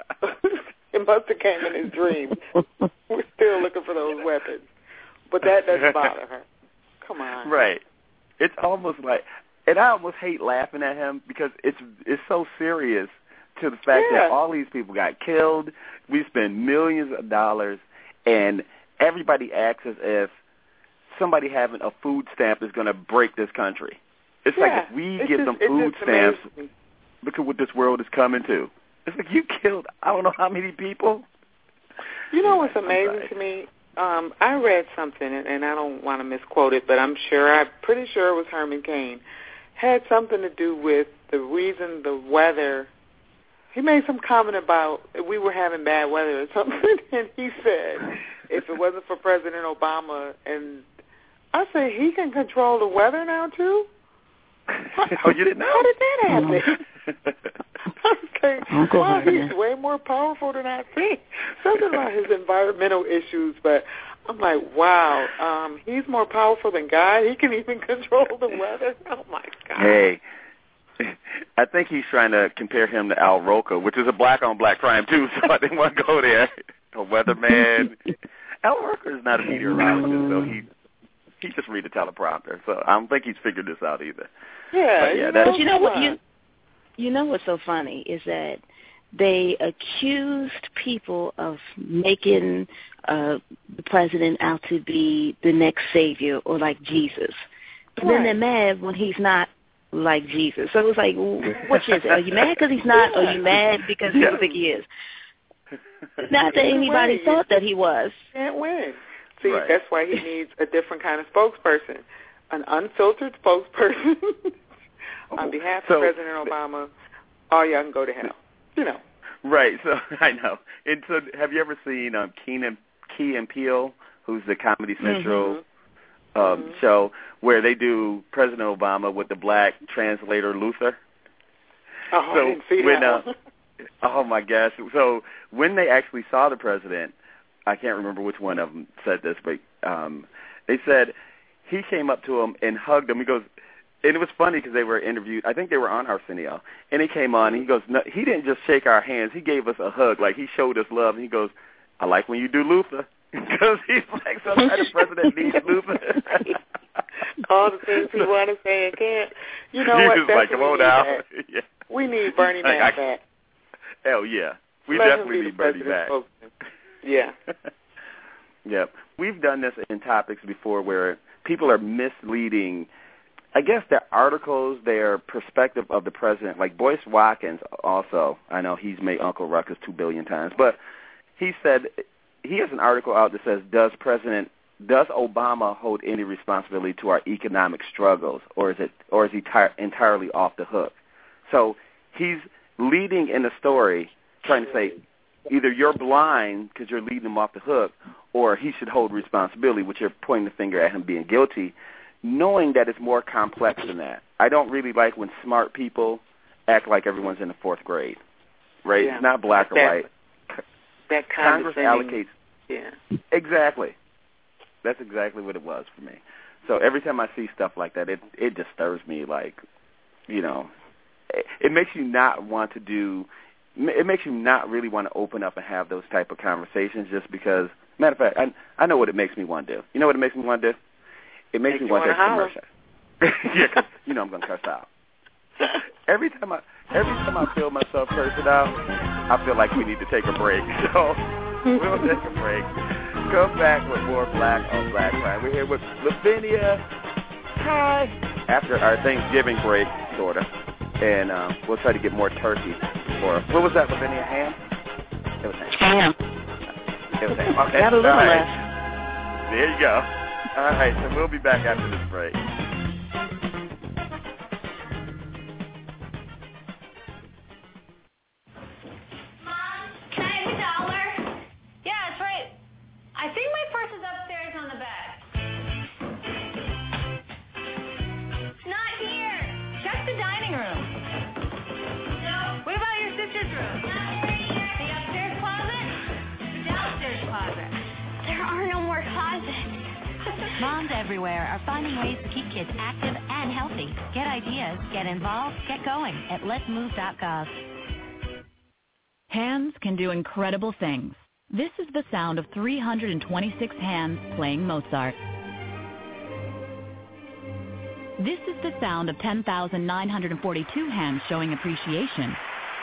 It must have came in his dream. We're still looking for those weapons. But that doesn't bother her. Come on. Right. It's almost like... And I almost hate laughing at him because it's so serious to the fact that all these people got killed. We spend millions of dollars, and everybody acts as if somebody having a food stamp is going to break this country. It's like if we give them food stamps, look at what this world is coming to. It's like you killed I don't know how many people. You know what's amazing to me? I read something, and I don't want to misquote it, but I'm pretty sure it was Herman Cain, had something to do with the reason the weather. He made some comment about we were having bad weather or something, and he said if it wasn't for President Obama, and I say he can control the weather now too. Oh, you didn't know? How did that happen? Okay, well, he's way more powerful than I think. Something about his environmental issues, but I'm like, wow, he's more powerful than God. He can even control the weather. Oh, my God. Hey, I think he's trying to compare him to Al Roker, which is a black-on-black crime, too, so I didn't want to go there. A weatherman. Al Roker is not a meteorologist, so he just read the teleprompter, so I don't think he's figured this out either. Yeah, but you know what? You know what's so funny is that they accused people of making the president out to be the next savior or like Jesus. But then they're mad when he's not like Jesus. So it was like, which is it? Are you mad because he's not, or are you mad because you don't think he is? Not that anybody thought that he was. Can't win. See, that's why he needs a different kind of spokesperson, an unfiltered spokesperson. On behalf of President Obama, all y'all can go to hell. You know. Right. So I know. And so, have you ever seen Key and Peele, who's the Comedy Central show, where they do President Obama with the black translator Luther? Oh, I didn't see that. Oh my gosh! So when they actually saw the president, I can't remember which one of them said this, but they said he came up to him and hugged him. He goes. And it was funny because they were interviewed. I think they were on Arsenio. And he came on, and he goes, no, he didn't just shake our hands. He gave us a hug. Like, he showed us love. And he goes, I like when you do Luther. Because he's like, some kind of president needs Luther. All the things we want to say and can't. You know he what? Was like, come on now. Yeah. We need Bernie Mac back. Hell yeah. We Let definitely need Bernie back. Yeah. Yeah. We've done this in topics before where people are misleading I guess their articles, their perspective of the president, like Boyce Watkins also, I know he's made Uncle Ruckus 2 billion times, but he said, he has an article out that says, does Obama hold any responsibility to our economic struggles, or is he entirely off the hook? So he's leading in the story trying to say, either you're blind because you're leading him off the hook, or he should hold responsibility, which you're pointing the finger at him being guilty, knowing that it's more complex than that. I don't really like when smart people act like everyone's in the 4th grade, right? Yeah. It's not black or white. That Congress allocates. Yeah. Exactly. That's exactly what it was for me. So every time I see stuff like that, it disturbs me. Like, you know, it makes you not want to do. It makes you not really want to open up and have those type of conversations. Just because, matter of fact, I know what it makes me want to do. You know what it makes me want to do? It makes me want to commercial. Yeah, 'cause you know I'm gonna curse out. Every time I feel myself cursing out, I feel like we need to take a break. So we'll take a break. Come back with more Black on Black Crime. We're here with Lavinia. Hi. After our Thanksgiving break, sorta, and we'll try to get more turkey for. What was that, Lavinia? Ham? It was ham. It was ham. Okay. Got a little left. left. There you go. All right, so we'll be back after this break. Mom, can I have $1? Yeah, that's right. I think my purse is upstairs on the bed. It's not here. Check the dining room. No. What about your sister's room? Not here. The upstairs closet? The downstairs closet. There are no more closets. Moms everywhere are finding ways to keep kids active and healthy. Get ideas, get involved, get going at letsmove.gov. Hands can do incredible things. This is the sound of 326 hands playing Mozart. This is the sound of 10,942 hands showing appreciation.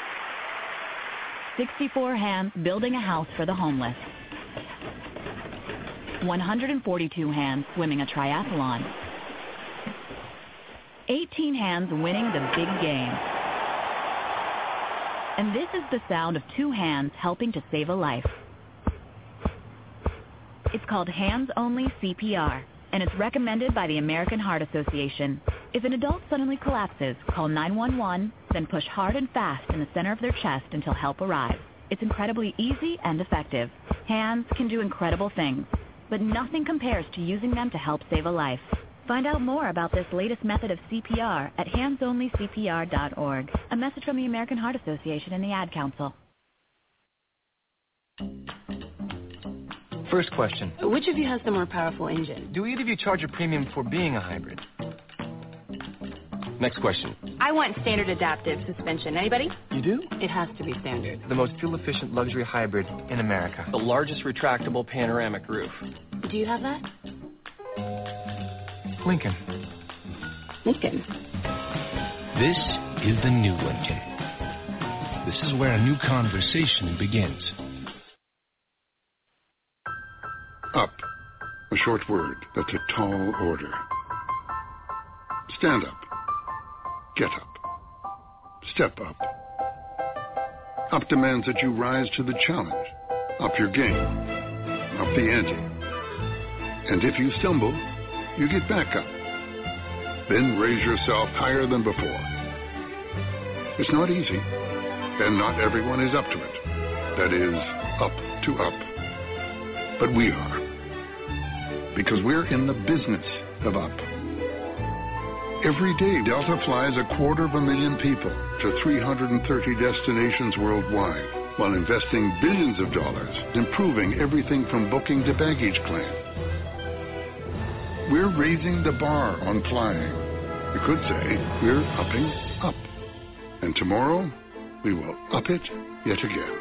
64 hands building a house for the homeless. 142 hands swimming a triathlon. 18 hands winning the big game. And this is the sound of 2 hands helping to save a life. It's called hands-only CPR, and it's recommended by the American Heart Association. If an adult suddenly collapses, call 911, then push hard and fast in the center of their chest until help arrives. It's incredibly easy and effective. Hands can do incredible things, but nothing compares to using them to help save a life. Find out more about this latest method of CPR at handsonlycpr.org. A message from the American Heart Association and the Ad Council. First question. Which of you has the more powerful engine? Do either of you charge a premium for being a hybrid? Next question. I want standard adaptive suspension. Anybody? You do? It has to be standard. The most fuel-efficient luxury hybrid in America. The largest retractable panoramic roof. Do you have that? Lincoln. Lincoln. This is the new Lincoln. This is where a new conversation begins. Up. A short word that's a tall order. Stand up. Get up. Step up. Up demands that you rise to the challenge. Up your game. Up the ante. And if you stumble, you get back up. Then raise yourself higher than before. It's not easy, and not everyone is up to it. That is, up to up. But we are. Because we're in the business of up. Every day, Delta flies 250,000 people to 330 destinations worldwide, while investing billions of dollars, improving everything from booking to baggage claim. We're raising the bar on flying. You could say we're upping up. And tomorrow, we will up it yet again.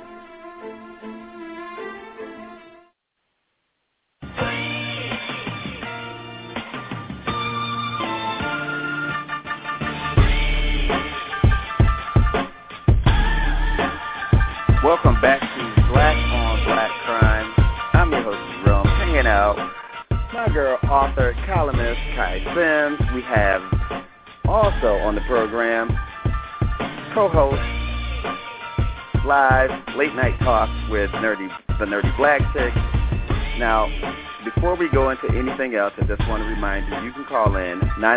Welcome back to Black on Black Crime. I'm your host, Jerome, hanging out. My girl, author, columnist, Kai Sims. We have also on the program co-host, live, late night talks with the Nerdy Black Chick. Now, before we go into anything else, I just want to remind you, you can call in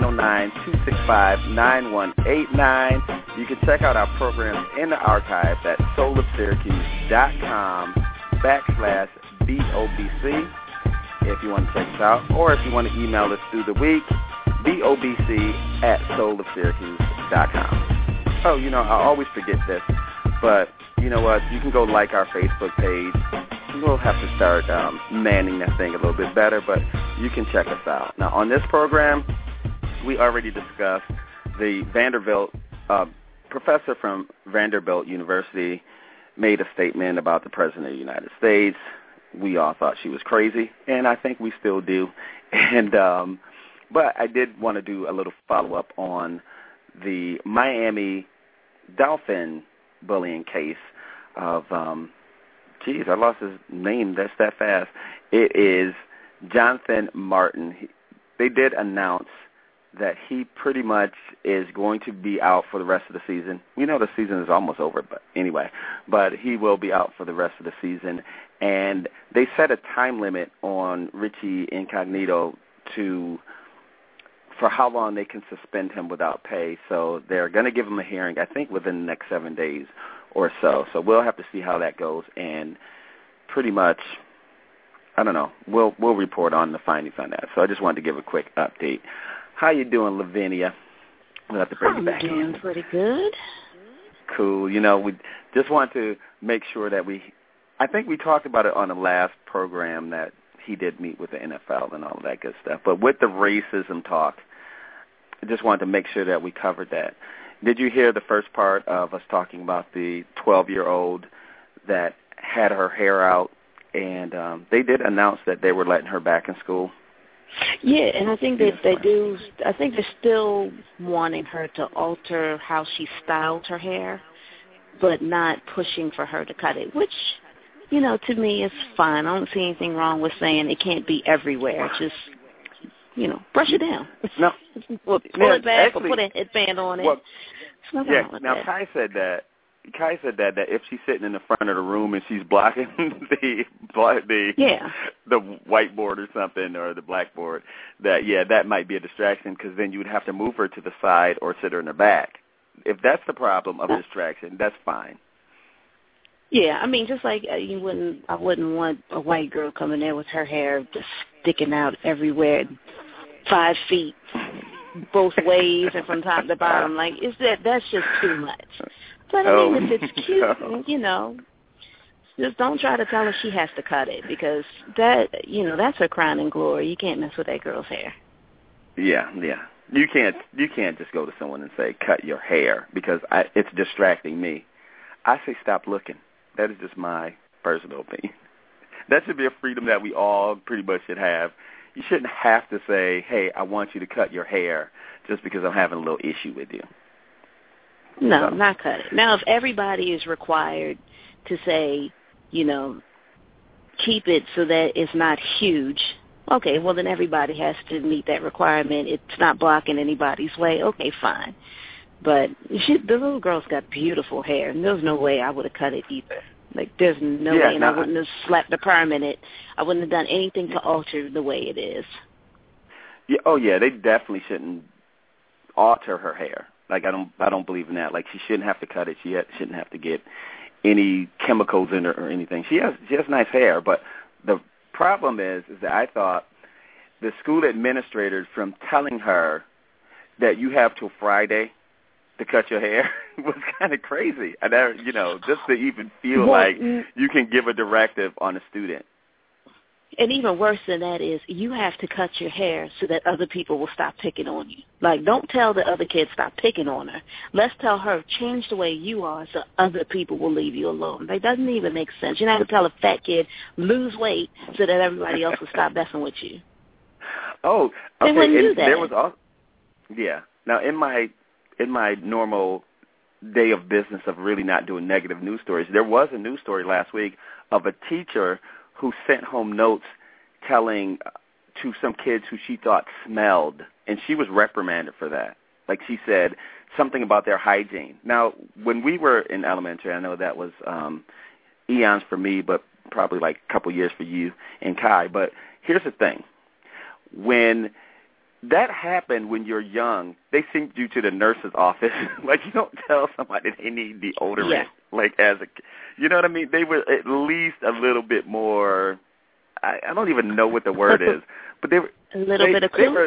909-265-9189. You can check out our programs in the archives at soulofsyracuse.com/BOBC if you want to check us out, or if you want to email us through the week, BOBC@soulofsyracuse.com. Oh, you know, I always forget this, but you know what? You can go like our Facebook page. We'll have to start manning that thing a little bit better, but you can check us out. Now, on this program, we already discussed the Vanderbilt professor from Vanderbilt University made a statement about the President of the United States. We all thought she was crazy, and I think we still do. And but I did want to do a little follow-up on the Miami Dolphin bullying case of, I lost his name. That's that fast. It is Jonathan Martin. They did announce that he pretty much is going to be out for the rest of the season. We know the season is almost over, but anyway. But he will be out for the rest of the season. And they set a time limit on Richie Incognito for how long they can suspend him without pay. So they're going to give him a hearing, I think, within the next 7 days or so. So we'll have to see how that goes. And pretty much, I don't know, we'll report on the findings on that. So I just wanted to give a quick update. How you doing, Lavinia? We'll have to bring you back in. I'm doing pretty good. Cool. You know, we just want to make sure that I think we talked about it on the last program that he did meet with the NFL and all of that good stuff. But with the racism talk, I just wanted to make sure that we covered that. Did you hear the first part of us talking about the 12-year-old that had her hair out, and they did announce that they were letting her back in school? Yeah, and I think that they do. I think they're still wanting her to alter how she styled her hair, but not pushing for her to cut it, which, you know, to me is fine. I don't see anything wrong with saying it can't be everywhere. Just brush it down. No. Pull it back or put a headband on it. Well, nothing wrong with now that. Kai said that if she's sitting in the front of the room and she's blocking the whiteboard or something, or the blackboard, that might be a distraction, because then you would have to move her to the side or sit her in the back. If that's the problem of distraction, that's fine. Yeah, I mean, just like I wouldn't want a white girl coming there with her hair just sticking out everywhere, 5 feet both ways and from top to bottom. Like, that's just too much. But I mean, if it's cute, just don't try to tell her she has to cut it, because that's her crown and glory. You can't mess with that girl's hair. Yeah. You can't just go to someone and say, cut your hair, because it's distracting me. I say stop looking. That is just my personal opinion. That should be a freedom that we all pretty much should have. You shouldn't have to say, hey, I want you to cut your hair just because I'm having a little issue with you. No, not cut it. Now, if everybody is required to say, keep it so that it's not huge, okay, well, then everybody has to meet that requirement. It's not blocking anybody's way. Okay, fine. But the little girl's got beautiful hair, and there's no way I would have cut it either. Like, there's no way, and I wouldn't have slapped the perm in it. I wouldn't have done anything to alter the way it is. Yeah, they definitely shouldn't alter her hair. Like, I don't believe in that. Like, she shouldn't have to cut it. She shouldn't have to get any chemicals in her or anything. She has nice hair, but the problem is that I thought the school administrators, from telling her that you have till Friday to cut your hair, was kind of crazy. And just to even feel like you can give a directive on a student. And even worse than that is you have to cut your hair so that other people will stop picking on you. Like, don't tell the other kids stop picking on her. Let's tell her change the way you are so other people will leave you alone. That doesn't even make sense. You're not going to tell a fat kid lose weight so that everybody else will stop messing with you. Oh, okay. They wouldn't do that. There was also, Now, in my normal day of business of really not doing negative news stories, there was a news story last week of a teacher who sent home notes telling to some kids who she thought smelled, and she was reprimanded for that. Like, she said something about their hygiene. Now, when we were in elementary, I know that was eons for me, but probably like a couple years for you and Kai. But here's the thing. When that happened when you're young, they sent you to the nurse's office. Like, you don't tell somebody they need deodorant. Yeah. Like, you know what I mean? They were at least a little bit more, I don't even know what the word is, but they were a little bit of cool.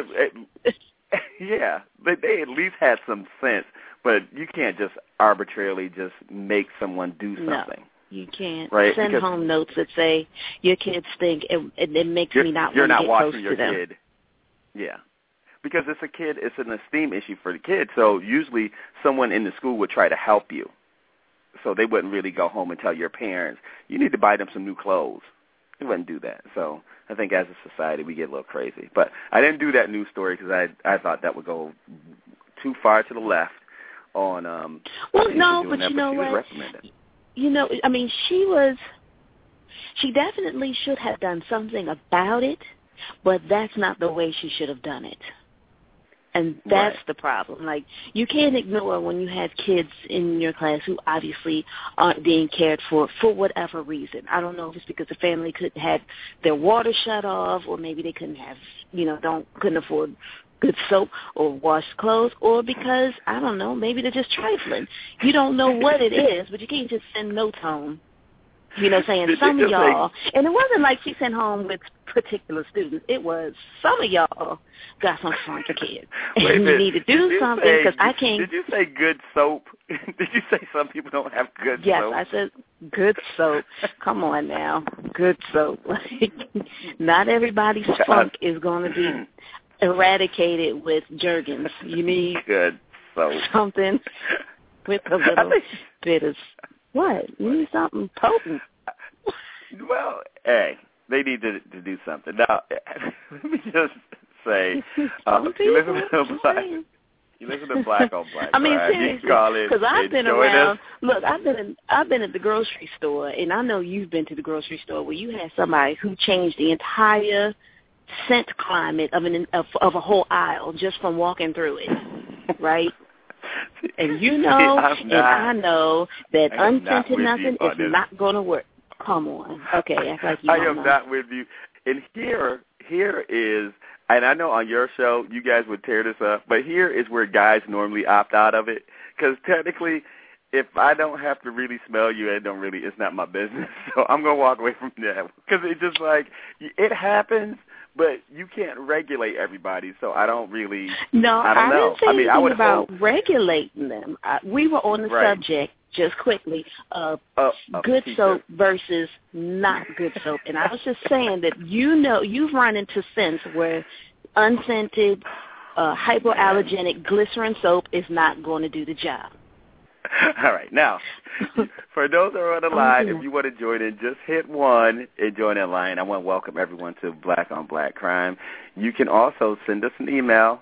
Yeah, they at least had some sense. But you can't just arbitrarily just make someone do something. No, you can't. Right? Send home notes that say your kids stink. It makes me not want to get close to them. You're not watching your kid. Yeah. Because it's an esteem issue for the kid. So usually someone in the school would try to help you. So they wouldn't really go home and tell your parents, you need to buy them some new clothes. They wouldn't do that. So I think as a society we get a little crazy. But I didn't do that news story because I thought that would go too far to the left on well, no, but you know what? I mean, she definitely should have done something about it, but that's not the way she should have done it. And that's the problem. Like, you can't ignore when you have kids in your class who obviously aren't being cared for whatever reason. I don't know if it's because the family couldn't have their water shut off, or maybe they couldn't have, couldn't afford good soap or wash clothes, or because, I don't know, maybe they're just trifling. You don't know what it is, but you can't just send notes home. Saying some of y'all, and it wasn't like she sent home with particular students. It was some of y'all got some funky kids, and you need to do something because I can't. Did you say good soap? Did you say some people don't have good soap? Yes, I said good soap. Come on now, good soap. Not everybody's funk is going to be eradicated with Jergens. You need good soap. Something with a little bit of. What? You need something potent. Well, hey, they need to do something. Now, let me just say, you listen to Black on Black. I mean, seriously, because I've been around. Us. Look, I've been at the grocery store, and I know you've been to the grocery store where you had somebody who changed the entire scent climate of a whole aisle just from walking through it, right? And you know, and I know that unscented nothing is not going to work. Come on. Okay, act like you don't know. I am not with you. And here is, and I know on your show you guys would tear this up, but here is where guys normally opt out of it. Because technically, if I don't have to really smell you, it's not my business. So I'm going to walk away from that. Because it's just like, it happens, but you can't regulate everybody. So I don't really, I don't know. Didn't say anything I would about hope. regulating them. We were on the subject, just quickly, of good soap versus not good soap. And I was just saying that, you've run into scents where unscented, hypoallergenic glycerin soap is not going to do the job. All right. Now, for those that are on the line, if you want to join in, just hit 1 and join in line. I want to welcome everyone to Black on Black Crime. You can also send us an email,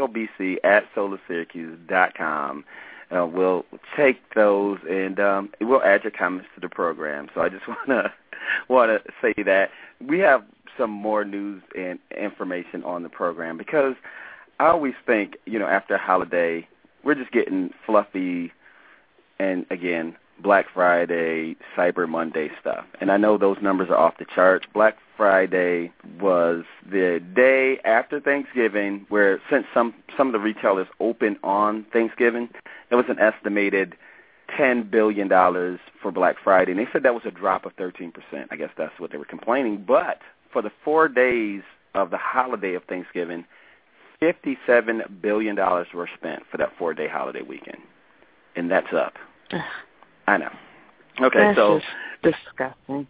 bobc@solarsyracuse.com. We'll take those and we'll add your comments to the program. So I just want to say that we have some more news and information on the program, because I always think, after a holiday, we're just getting fluffy and, again, Black Friday, Cyber Monday stuff. And I know those numbers are off the charts. Black Friday was the day after Thanksgiving, where since some of the retailers open on Thanksgiving, it was an estimated $10 billion for Black Friday. And they said that was a drop of 13%. I guess that's what they were complaining. But for the 4 days of the holiday of Thanksgiving, $57 billion were spent for that 4-day holiday weekend. And that's up. I know. Okay, that's so just disgusting.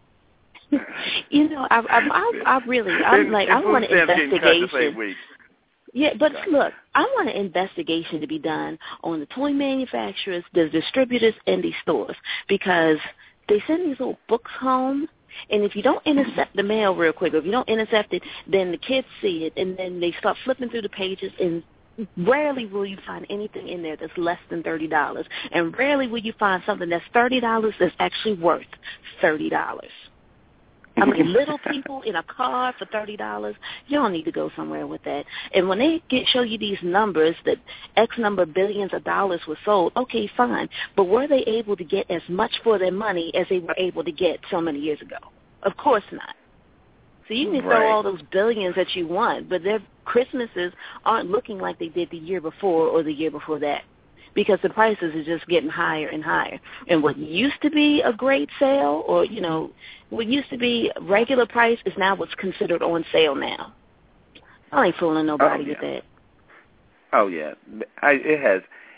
I want an investigation. Yeah, but look, I want an investigation to be done on the toy manufacturers, the distributors, and these stores, because they send these little books home, and if you don't intercept the mail real quick, or if you don't intercept it, then the kids see it, and then they start flipping through the pages, and rarely will you find anything in there that's less than $30, and rarely will you find something that's $30 that's actually worth $30. I mean, little people in a car for $30, you don't need to go somewhere with that. And when they show you these numbers that X number of billions of dollars were sold, okay, fine. But were they able to get as much for their money as they were able to get so many years ago? Of course not. So you can throw all those billions that you want, but their Christmases aren't looking like they did the year before or the year before that, because the prices are just getting higher and higher. And what used to be a great sale, or, what used to be regular price is now what's considered on sale now. I ain't fooling nobody with that. Oh, yeah. It has.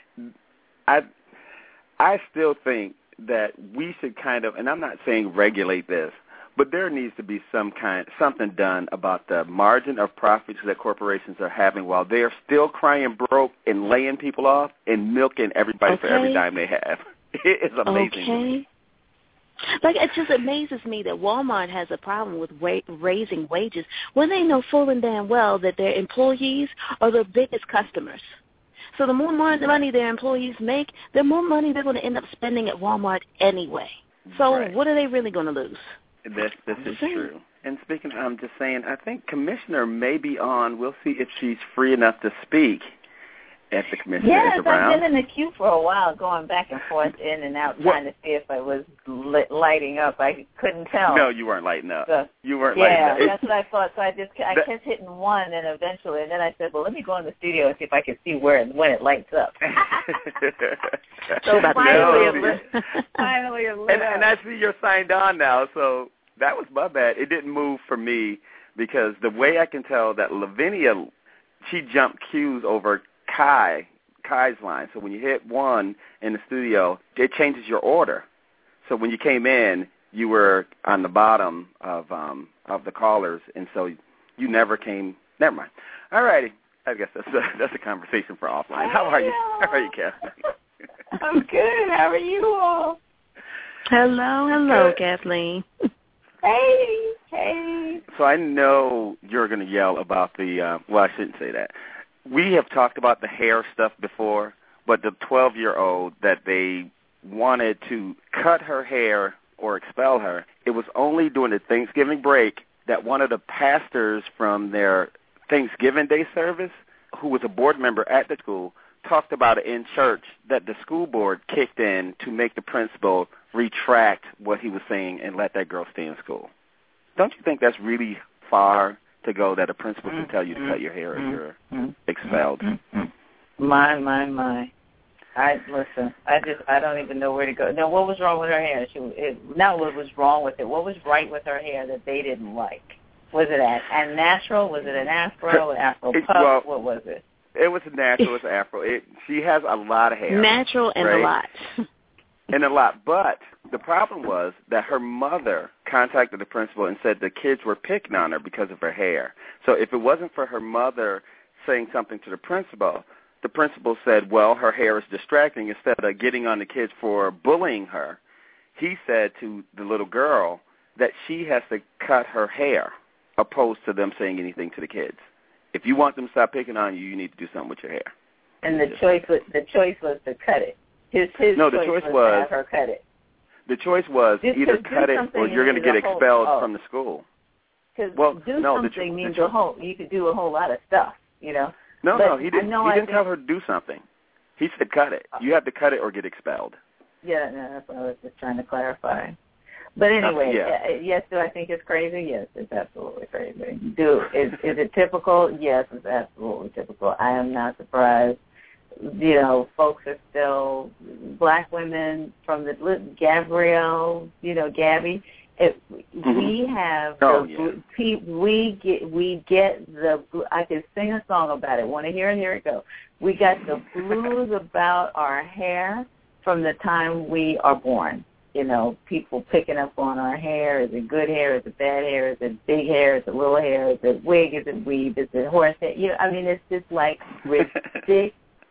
I still think that we should kind of, and I'm not saying regulate this, but there needs to be something done about the margin of profits that corporations are having while they are still crying broke and laying people off and milking everybody for every dime they have. It is amazing. Okay. Like, it just amazes me that Walmart has a problem with raising wages when they know full and damn well that their employees are their biggest customers. So the more money their employees make, the more money they're going to end up spending at Walmart anyway. So what are they really going to lose? This is true. And speaking, I'm just saying, I think Commissioner may be on. We'll see if she's free enough to speak. If the Commissioner is around. I've been in the queue for a while, going back and forth, in and out, trying to see if I was lighting up. I couldn't tell. No, you weren't lighting up. You weren't lighting up. Yeah, that's what I thought. So I kept hitting 1, and eventually, and then I said, well, let me go in the studio and see if I can see when it lights up. So finally it lit up. And I see you're signed on now, so that was my bad. It didn't move for me, because the way I can tell that Lavinia, she jumped queues over Kai's line. So when you hit 1 in the studio, it changes your order. So when you came in, you were on the bottom of the callers, and so you never came. Never mind. All righty. I guess that's a conversation for offline. How are you? How are you, Kathleen? I'm good. How are you all? Hello, Kathleen. Hey. So I know you're going to yell about the. Well, I shouldn't say that. We have talked about the hair stuff before, but the 12-year-old that they wanted to cut her hair or expel her, it was only during the Thanksgiving break that one of the pastors from their Thanksgiving Day service, who was a board member at the school, talked about it in church, that the school board kicked in to make the principal retract what he was saying and let that girl stay in school. Don't you think that's really far to go, that a principal can tell you to cut your hair if you're expelled? My. I don't even know where to go. Now, what was wrong with her hair? Not what was wrong with it. What was right with her hair that they didn't like? Was it a natural? Was it an afro? An afro puff? What was it? It was natural. It was afro. She has a lot of hair. Natural and right? a lot. And a lot. But the problem was that her mother contacted the principal and said the kids were picking on her because of her hair. So if it wasn't for her mother saying something to the principal said, well, her hair is distracting. Instead of getting on the kids for bullying her, he said to the little girl that she has to cut her hair, opposed to them saying anything to the kids. If you want them to stop picking on you, you need to do something with your hair. And the choice was to cut it. His no, choice the choice was to have her cut it. The choice was either cut it or you're going to get expelled from the school. Because something means you could do a whole lot of stuff, you know. No, he didn't. He didn't tell her to do something. He said cut it. You have to cut it or get expelled. Yeah, no, that's what I was just trying to clarify. But anyway, yes, do I think it's crazy? Yes, it's absolutely crazy. Is it typical? Yes, it's absolutely typical. I am not surprised. You know, folks are still, black women from the Gabrielle, Gabby. We have we get the. I can sing a song about it. Want to hear it? Here it goes. We got the blues about our hair from the time we are born. You know, people picking up on our hair. Is it good hair? Is it bad hair? Is it big hair? Is it little hair? Is it wig? Is it weave? Is it horse hair? I mean, it's just like ridiculous.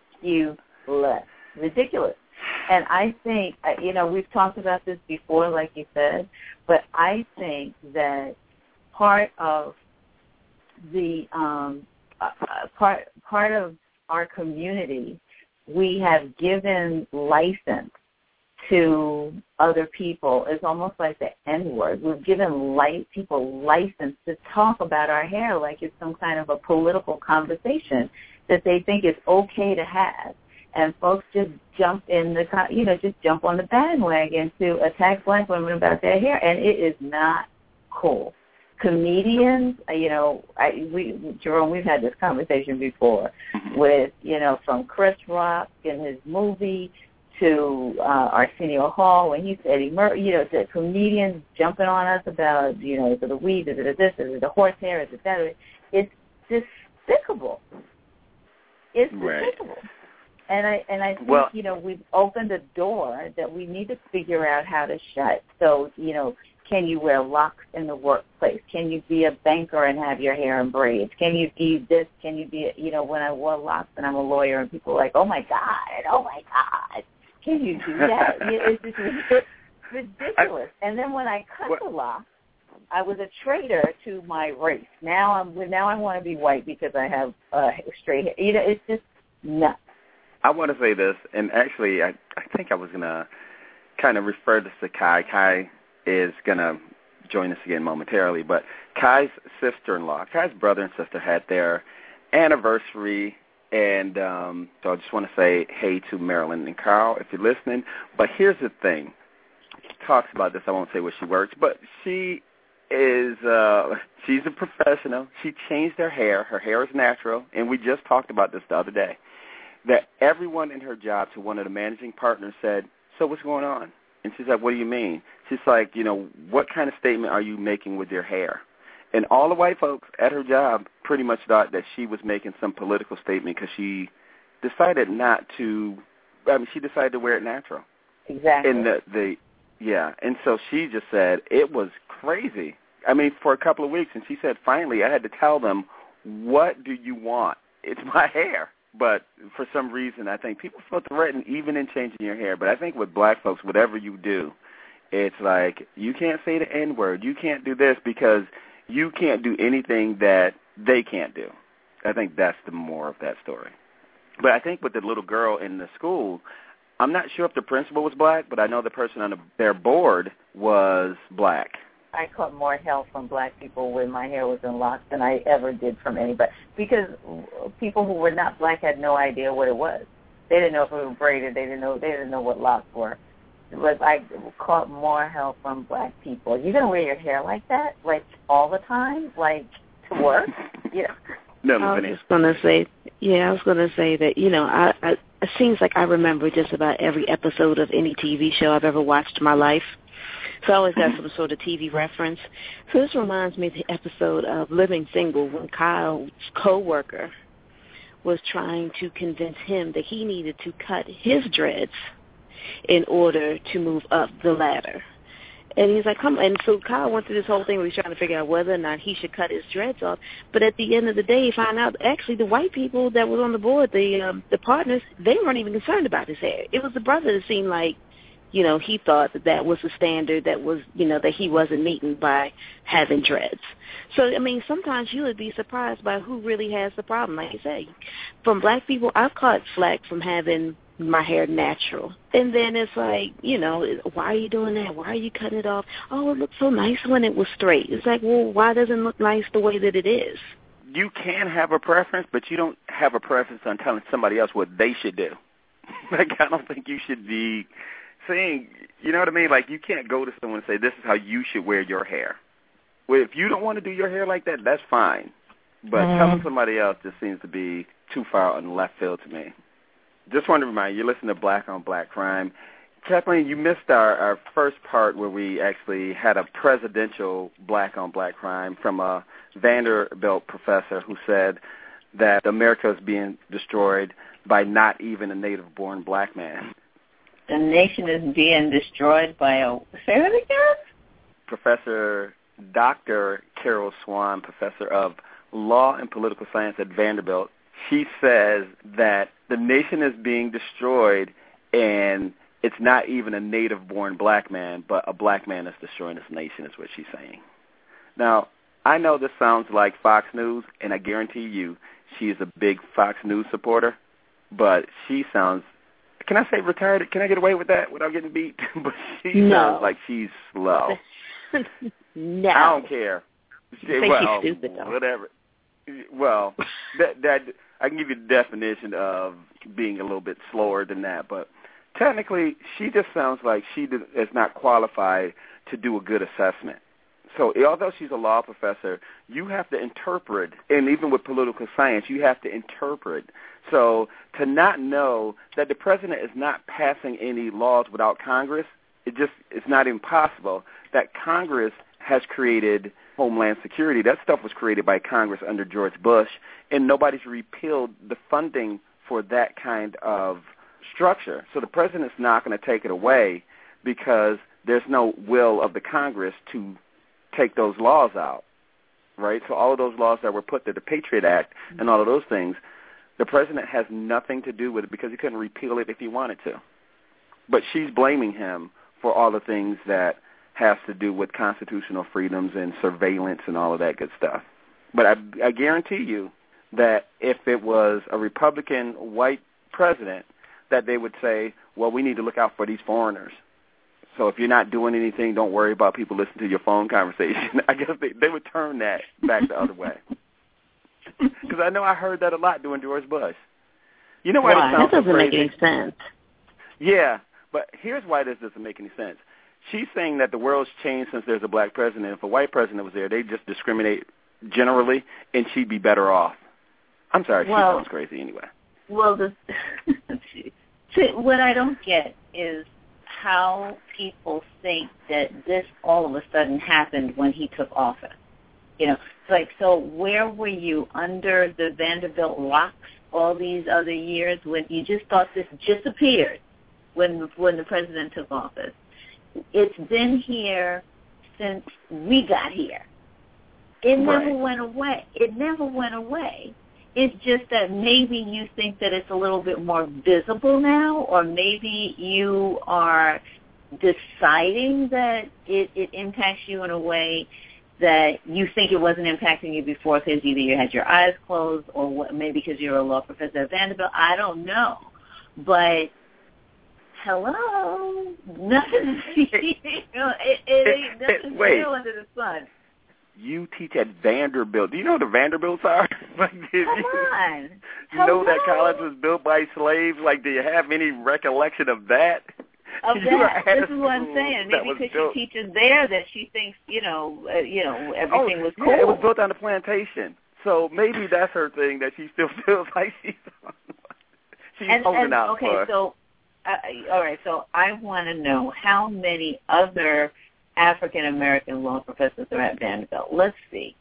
And I think, we've talked about this before, like you said, but I think that part of the part of our community, we have given license to other people. It's almost like the N-word. We've given people license to talk about our hair like it's some kind of a political conversation that they think is okay to have. And folks just jump jump on the bandwagon to attack black women about their hair, and it is not cool. Comedians, Jerome, we've had this conversation before with, from Chris Rock in his movie to Arsenio Hall when he said the comedians jumping on us about, is it a weave, is it this, is it a horsehair, is it that? It's despicable. It's despicable. And I think, we've opened a door that we need to figure out how to shut. So, can you wear locks in the workplace? Can you be a banker and have your hair in braids? Can you be this? Can you be, when I wore locks and I'm a lawyer and people are like, oh, my God, can you do that? It's just ridiculous. And then when I cut the locks, I was a traitor to my race. Now I want to be white because I have straight hair. It's just nuts. I want to say this, and actually I think I was going to kind of refer this to Kai. Kai is going to join us again momentarily, but Kai's sister-in-law, Kai's brother and sister had their anniversary, and so I just want to say hey to Marilyn and Carl if you're listening. But here's the thing. She talks about this. I won't say where she works, but she is she's a professional. She changed her hair. Her hair is natural, and we just talked about this the other day. That everyone in her job, to one of the managing partners, said, so what's going on? And she's like, what do you mean? She's like, what kind of statement are you making with your hair? And all the white folks at her job pretty much thought that she was making some political statement because she decided she decided to wear it natural. Exactly. And and so she just said it was crazy. I mean, for a couple of weeks, and she said, finally, I had to tell them, what do you want? It's my hair. But for some reason, I think people feel threatened even in changing your hair. But I think with black folks, whatever you do, it's like you can't say the N-word. You can't do this because you can't do anything that they can't do. I think that's the more of that story. But I think with the little girl in the school, I'm not sure if the principal was black, but I know the person on their board was black. I caught more hell from black people when my hair was in locks than I ever did from anybody, because people who were not black had no idea what it was. They didn't know if it was braided. They didn't know what locks were. But I caught more hell from black people. You're gonna wear your hair like that, like all the time, like to work? Yeah. No, I was just gonna say, that it seems like I remember just about every episode of any TV show I've ever watched in my life. So I always got some sort of TV reference. So this reminds me of the episode of Living Single when Kyle's co-worker was trying to convince him that he needed to cut his dreads in order to move up the ladder. And he's like, come on. And so Kyle went through this whole thing where he's trying to figure out whether or not he should cut his dreads off. But at the end of the day, he found out actually the white people that was on the board, the partners, they weren't even concerned about his hair. It was the brother that seemed like, he thought that was a standard that was, that he wasn't meeting by having dreads. So, sometimes you would be surprised by who really has the problem. Like you say, from black people, I've caught flack from having my hair natural. And then it's like, why are you doing that? Why are you cutting it off? Oh, it looked so nice when it was straight. It's like, well, why doesn't it look nice the way that it is? You can have a preference, but you don't have a preference on telling somebody else what they should do. Like, I don't think you should be saying, you know what I mean? Like, you can't go to someone and say, this is how you should wear your hair. Well, if you don't want to do your hair like that, that's fine. But telling somebody else just seems to be too far on the left field to me. Just wanted to remind you, you're listening to Black on Black Crime. Kathleen, you missed our first part where we actually had a presidential Black on Black Crime from a Vanderbilt professor who said that America is being destroyed by not even a native-born black man. The nation is being destroyed by a... Say that again? Professor Dr. Carol Swan, professor of law and political science at Vanderbilt, she says that the nation is being destroyed and it's not even a native-born black man, but a black man that's destroying this nation is what she's saying. Now, I know this sounds like Fox News, and I guarantee you she is a big Fox News supporter, but she sounds... Can I say retarded? Can I get away with that without getting beat? But she sounds like she's slow. No. I don't care. She's stupid, though. Whatever. Well, that I can give you the definition of being a little bit slower than that, but technically she just sounds like she is not qualified to do a good assessment. So although she's a law professor, you have to interpret, and even with political science, you have to interpret. So to not know that the president is not passing any laws without Congress, it's not impossible. That Congress has created Homeland Security. That stuff was created by Congress under George Bush, and nobody's repealed the funding for that kind of structure. So the president's not going to take it away because there's no will of the Congress to take those laws out, right? So all of those laws that were put there, the Patriot Act and all of those things, the president has nothing to do with it because he couldn't repeal it if he wanted to. But she's blaming him for all the things that has to do with constitutional freedoms and surveillance and all of that good stuff. But I guarantee you that if it was a Republican white president, that they would say, well, we need to look out for these foreigners. So if you're not doing anything, don't worry about people listening to your phone conversation. I guess they would turn that back the other way. Because I know I heard that a lot during George Bush. You know why this sounds so crazy? That doesn't make any sense. Yeah, but here's why this doesn't make any sense. She's saying that the world's changed since there's a black president. If a white president was there, they'd just discriminate generally, and she'd be better off. I'm sorry, she sounds crazy anyway. Well, what I don't get is how people think that this all of a sudden happened when he took office. It's like, so where were you under the Vanderbilt locks all these other years when you just thought this just appeared when the president took office? It's been here since we got here. It never went away. It never went away. It's just that maybe you think that it's a little bit more visible now, or maybe you are deciding that it impacts you in a way that you think it wasn't impacting you before because either you had your eyes closed or maybe because you're a law professor at Vanderbilt. I don't know. But Hello. Nothing. Nothing real under the sun. You teach at Vanderbilt. Do you know what the Vanderbilts are? Come on. You know that college was built by slaves? Like, do you have any recollection of that? Of that. This is what I'm saying. Maybe because she teaches there that she thinks, everything was cool. Yeah, it was built on a plantation. So maybe that's her thing, that she still feels like she's holding out okay, for. So, all right, so I want to know how many other African-American law professors are at Vanderbilt. Let's see.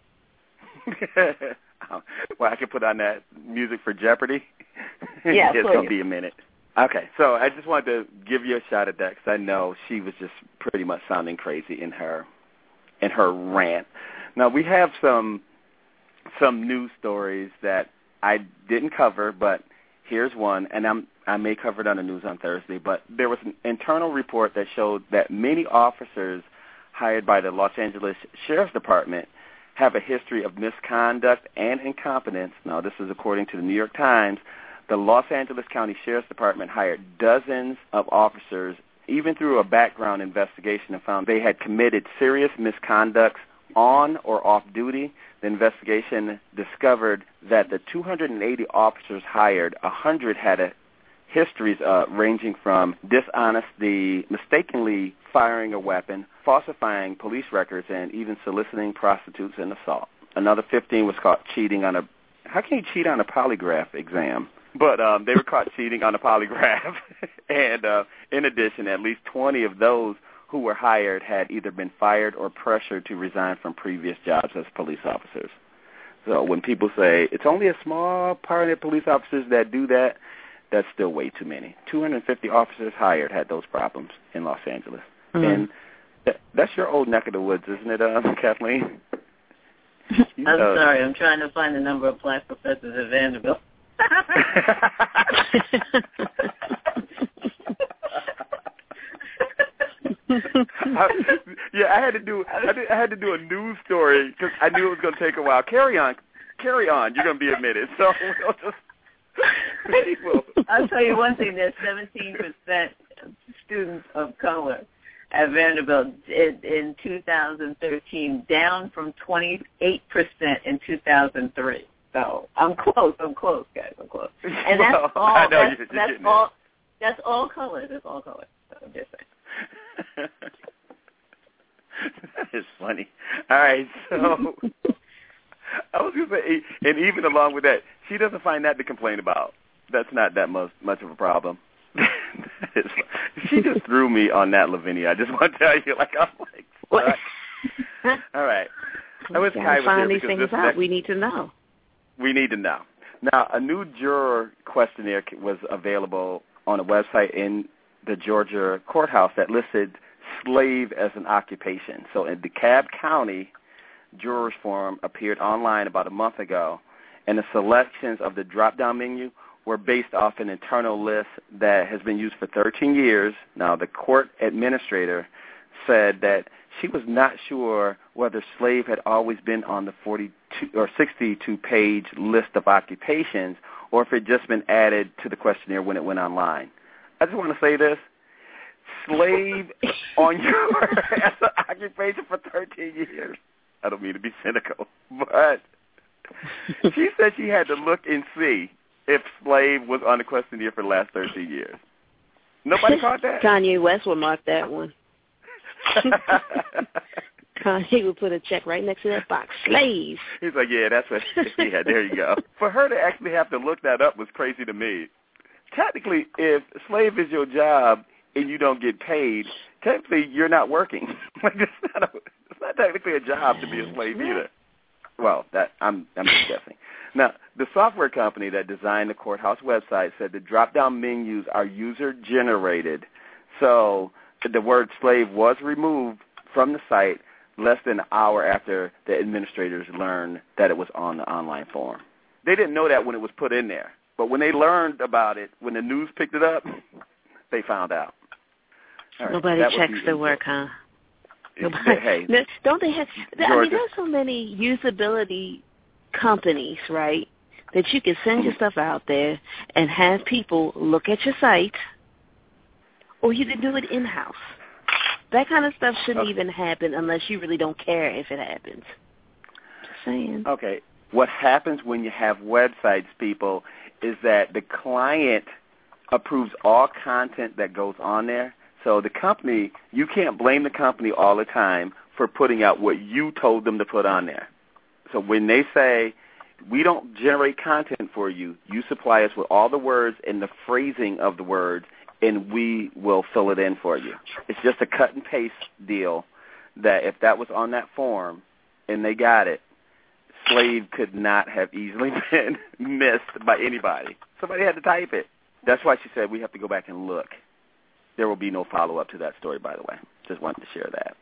Well, I can put on that music for Jeopardy. Yeah, it's going to be a minute. Okay, so I just wanted to give you a shot at that because I know she was just pretty much sounding crazy in her rant. Now, we have some news stories that I didn't cover, but here's one, and I may cover it on the news on Thursday, but there was an internal report that showed that many officers hired by the Los Angeles Sheriff's Department have a history of misconduct and incompetence. Now, this is according to the New York Times. The Los Angeles County Sheriff's Department hired dozens of officers, even through a background investigation, and found they had committed serious misconducts on or off duty. The investigation discovered that the 280 officers hired, 100 had histories ranging from dishonesty, mistakenly firing a weapon, falsifying police records, and even soliciting prostitutes and assault. Another 15 was caught cheating on how can you cheat on a polygraph exam? But they were caught cheating on a polygraph. And in addition, at least 20 of those who were hired had either been fired or pressured to resign from previous jobs as police officers. So when people say it's only a small part of police officers that do that, that's still way too many. 250 officers hired had those problems in Los Angeles. Mm-hmm. And that's your old neck of the woods, isn't it, Kathleen? I'm sorry. I'm trying to find the number of black professors at Vanderbilt. I had to do a news story because I knew it was going to take a while. Carry on. You're going to be admitted. So we'll just. I'll tell you one thing. There's 17% students of color at Vanderbilt in 2013, down from 28% in 2003. So I'm close, guys. I'm close. And that's all. That's all color. That's all color. So I'm just saying. That is funny. All right, so I was going to say, and even along with that, she doesn't find that to complain about. That's not that much of a problem. She just threw me on that, Lavinia. I just want to tell you, I'm like, what? All right. I wish Kai was find here these things out. We need to know. We need to know. Now, a new juror questionnaire was available on a website in the Georgia courthouse that listed slave as an occupation. So in DeKalb County, jurors forum appeared online about a month ago, and the selections of the drop-down menu were based off an internal list that has been used for 13 years. Now, the court administrator said that she was not sure whether slave had always been on the 42 or 62-page list of occupations or if it had just been added to the questionnaire when it went online. I just want to say this. Slave on your as an occupation for 13 years. I don't mean to be cynical, but she said she had to look and see if slave was on the questionnaire for the last 13 years. Nobody caught that? Kanye West will mark that one. Kanye would put a check right next to that box. Slave. He's like, yeah, that's what she had. There you go. For her to actually have to look that up was crazy to me. Technically, if slave is your job and you don't get paid, technically you're not working. It's not technically a job to be a slave either. Well, I'm just guessing. Now, the software company that designed the courthouse website said the drop-down menus are user-generated. So the word slave was removed from the site less than an hour after the administrators learned that it was on the online form. They didn't know that when it was put in there. But when they learned about it, when the news picked it up, they found out. Right, nobody checks their work, huh? Hey, don't they have? Georgia. There's so many usability companies, right? That you can send your stuff out there and have people look at your site Or you could do it in-house. That kind of stuff shouldn't even happen unless you really don't care if it happens. Just saying. Okay. What happens when you have websites, people, is that the client approves all content that goes on there. So the company, you can't blame the company all the time for putting out what you told them to put on there. So when they say, we don't generate content for you, you supply us with all the words and the phrasing of the words, and we will fill it in for you. It's just a cut and paste deal that if that was on that form and they got it, slave could not have easily been missed by anybody. Somebody had to type it. That's why she said we have to go back and look. There will be no follow-up to that story, by the way. Just wanted to share that.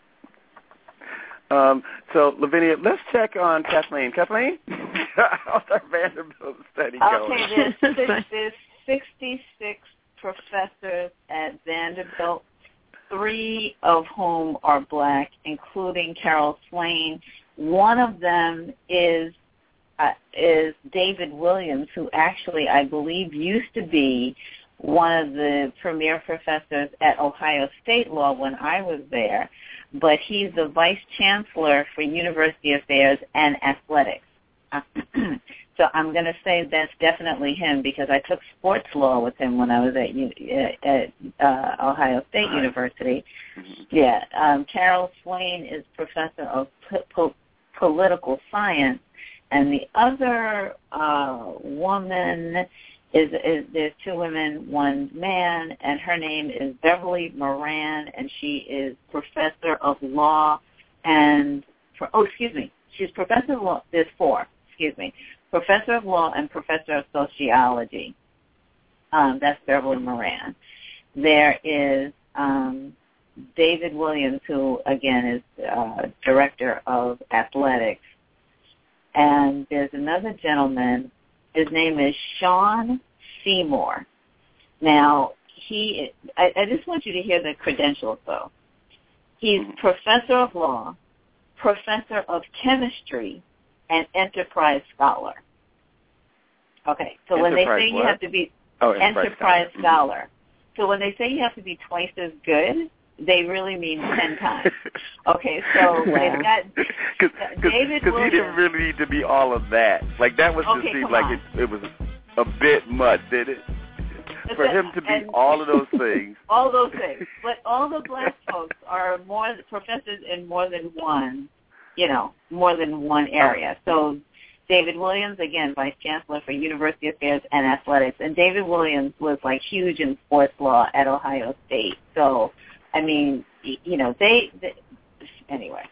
So, Lavinia, let's check on Kathleen. Kathleen, how's our Vanderbilt study going? Okay, there's 66 professors at Vanderbilt, 3 of whom are black, including Carol Swain. One of them is David Williams, who actually, I believe, used to be one of the premier professors at Ohio State Law when I was there, but he's the vice chancellor for university affairs and athletics. So I'm going to say that's definitely him because I took sports law with him when I was at Ohio State University. Yeah, Carol Swain is professor of political science, and the other woman is there's 2 women, 1 man, and her name is Beverly Moran, and she is professor of law she's professor of law. There's 4. Professor of law and professor of sociology. That's Beverly Moran. There is David Williams, who again is director of athletics, and there's another gentleman. His name is Sean Seymour. Now, I just want you to hear the credentials, though. He's professor of law, professor of chemistry, and enterprise scholar. Okay, so when they say you have to be enterprise scholar, so when they say you have to be twice as good, they really mean 10 times. Okay, so they've got David Williams. Because he didn't really need to be all of that. Like, that was just seemed like it was a bit much, did it? For him to be all of those things. All those things. But all the black folks are professors in more than one area. So David Williams, again, Vice Chancellor for University Affairs and Athletics. And David Williams was, like, huge in sports law at Ohio State. So, I mean, anyway.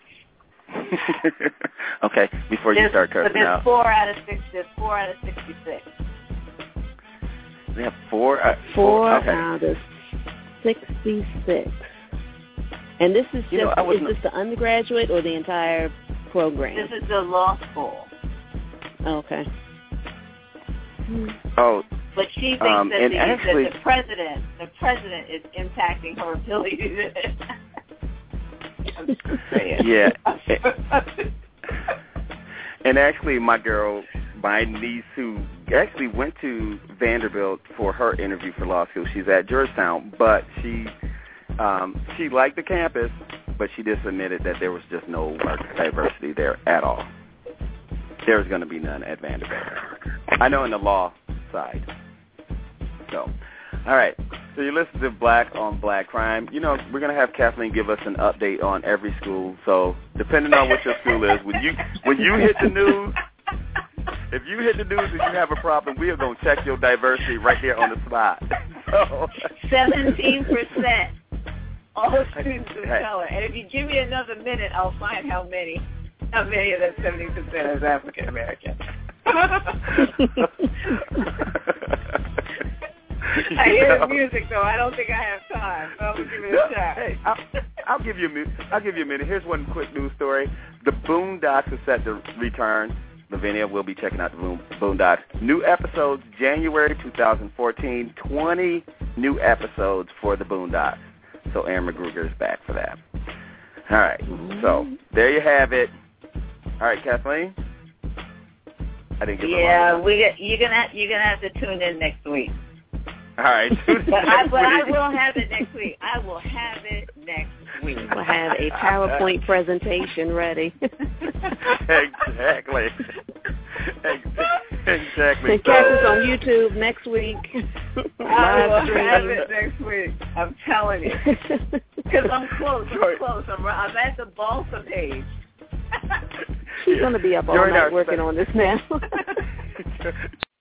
Okay, before you start cursing out. There's 4 out of 66. They have 4 out of 66. And this is just, is this the undergraduate or the entire program? This is the law school. Okay. Oh. But she thinks that the president is impacting her ability to. I'm just saying. Yeah. And actually, my niece, who actually went to Vanderbilt for her interview for law school, she's at Georgetown, but she liked the campus, but she just admitted that there was just no diversity there at all. There's going to be none at Vanderbilt. I know in the law side. So, all right. So you listen to Black on Black Crime. We're going to have Kathleen give us an update on every school. So depending on what your school is, when you hit the news, if you hit the news and you have a problem, we are going to check your diversity right there on the spot. So 17%. All students of color. And if you give me another minute, I'll find how many of that 70% is African American. I hear the music, though. I don't think I have time. So I'm going to give it a shot. Hey, I'll give you a minute. Here's one quick news story. The Boondocks are set to return. Lavinia will be checking out the Boondocks. New episodes, January 2014. 20 new episodes for the Boondocks. So Aaron McGruger is back for that. All right. So there you have it. All right, Kathleen. I didn't get you're gonna have to tune in next week. All right. But I will have it next week. I will have it next week. We'll have a PowerPoint presentation ready. Exactly. Exactly. And catch us on YouTube next week. I will have it next week. I'm telling you. Because I'm close. I'm at the Balsa page. She's going to be up all night working on this now.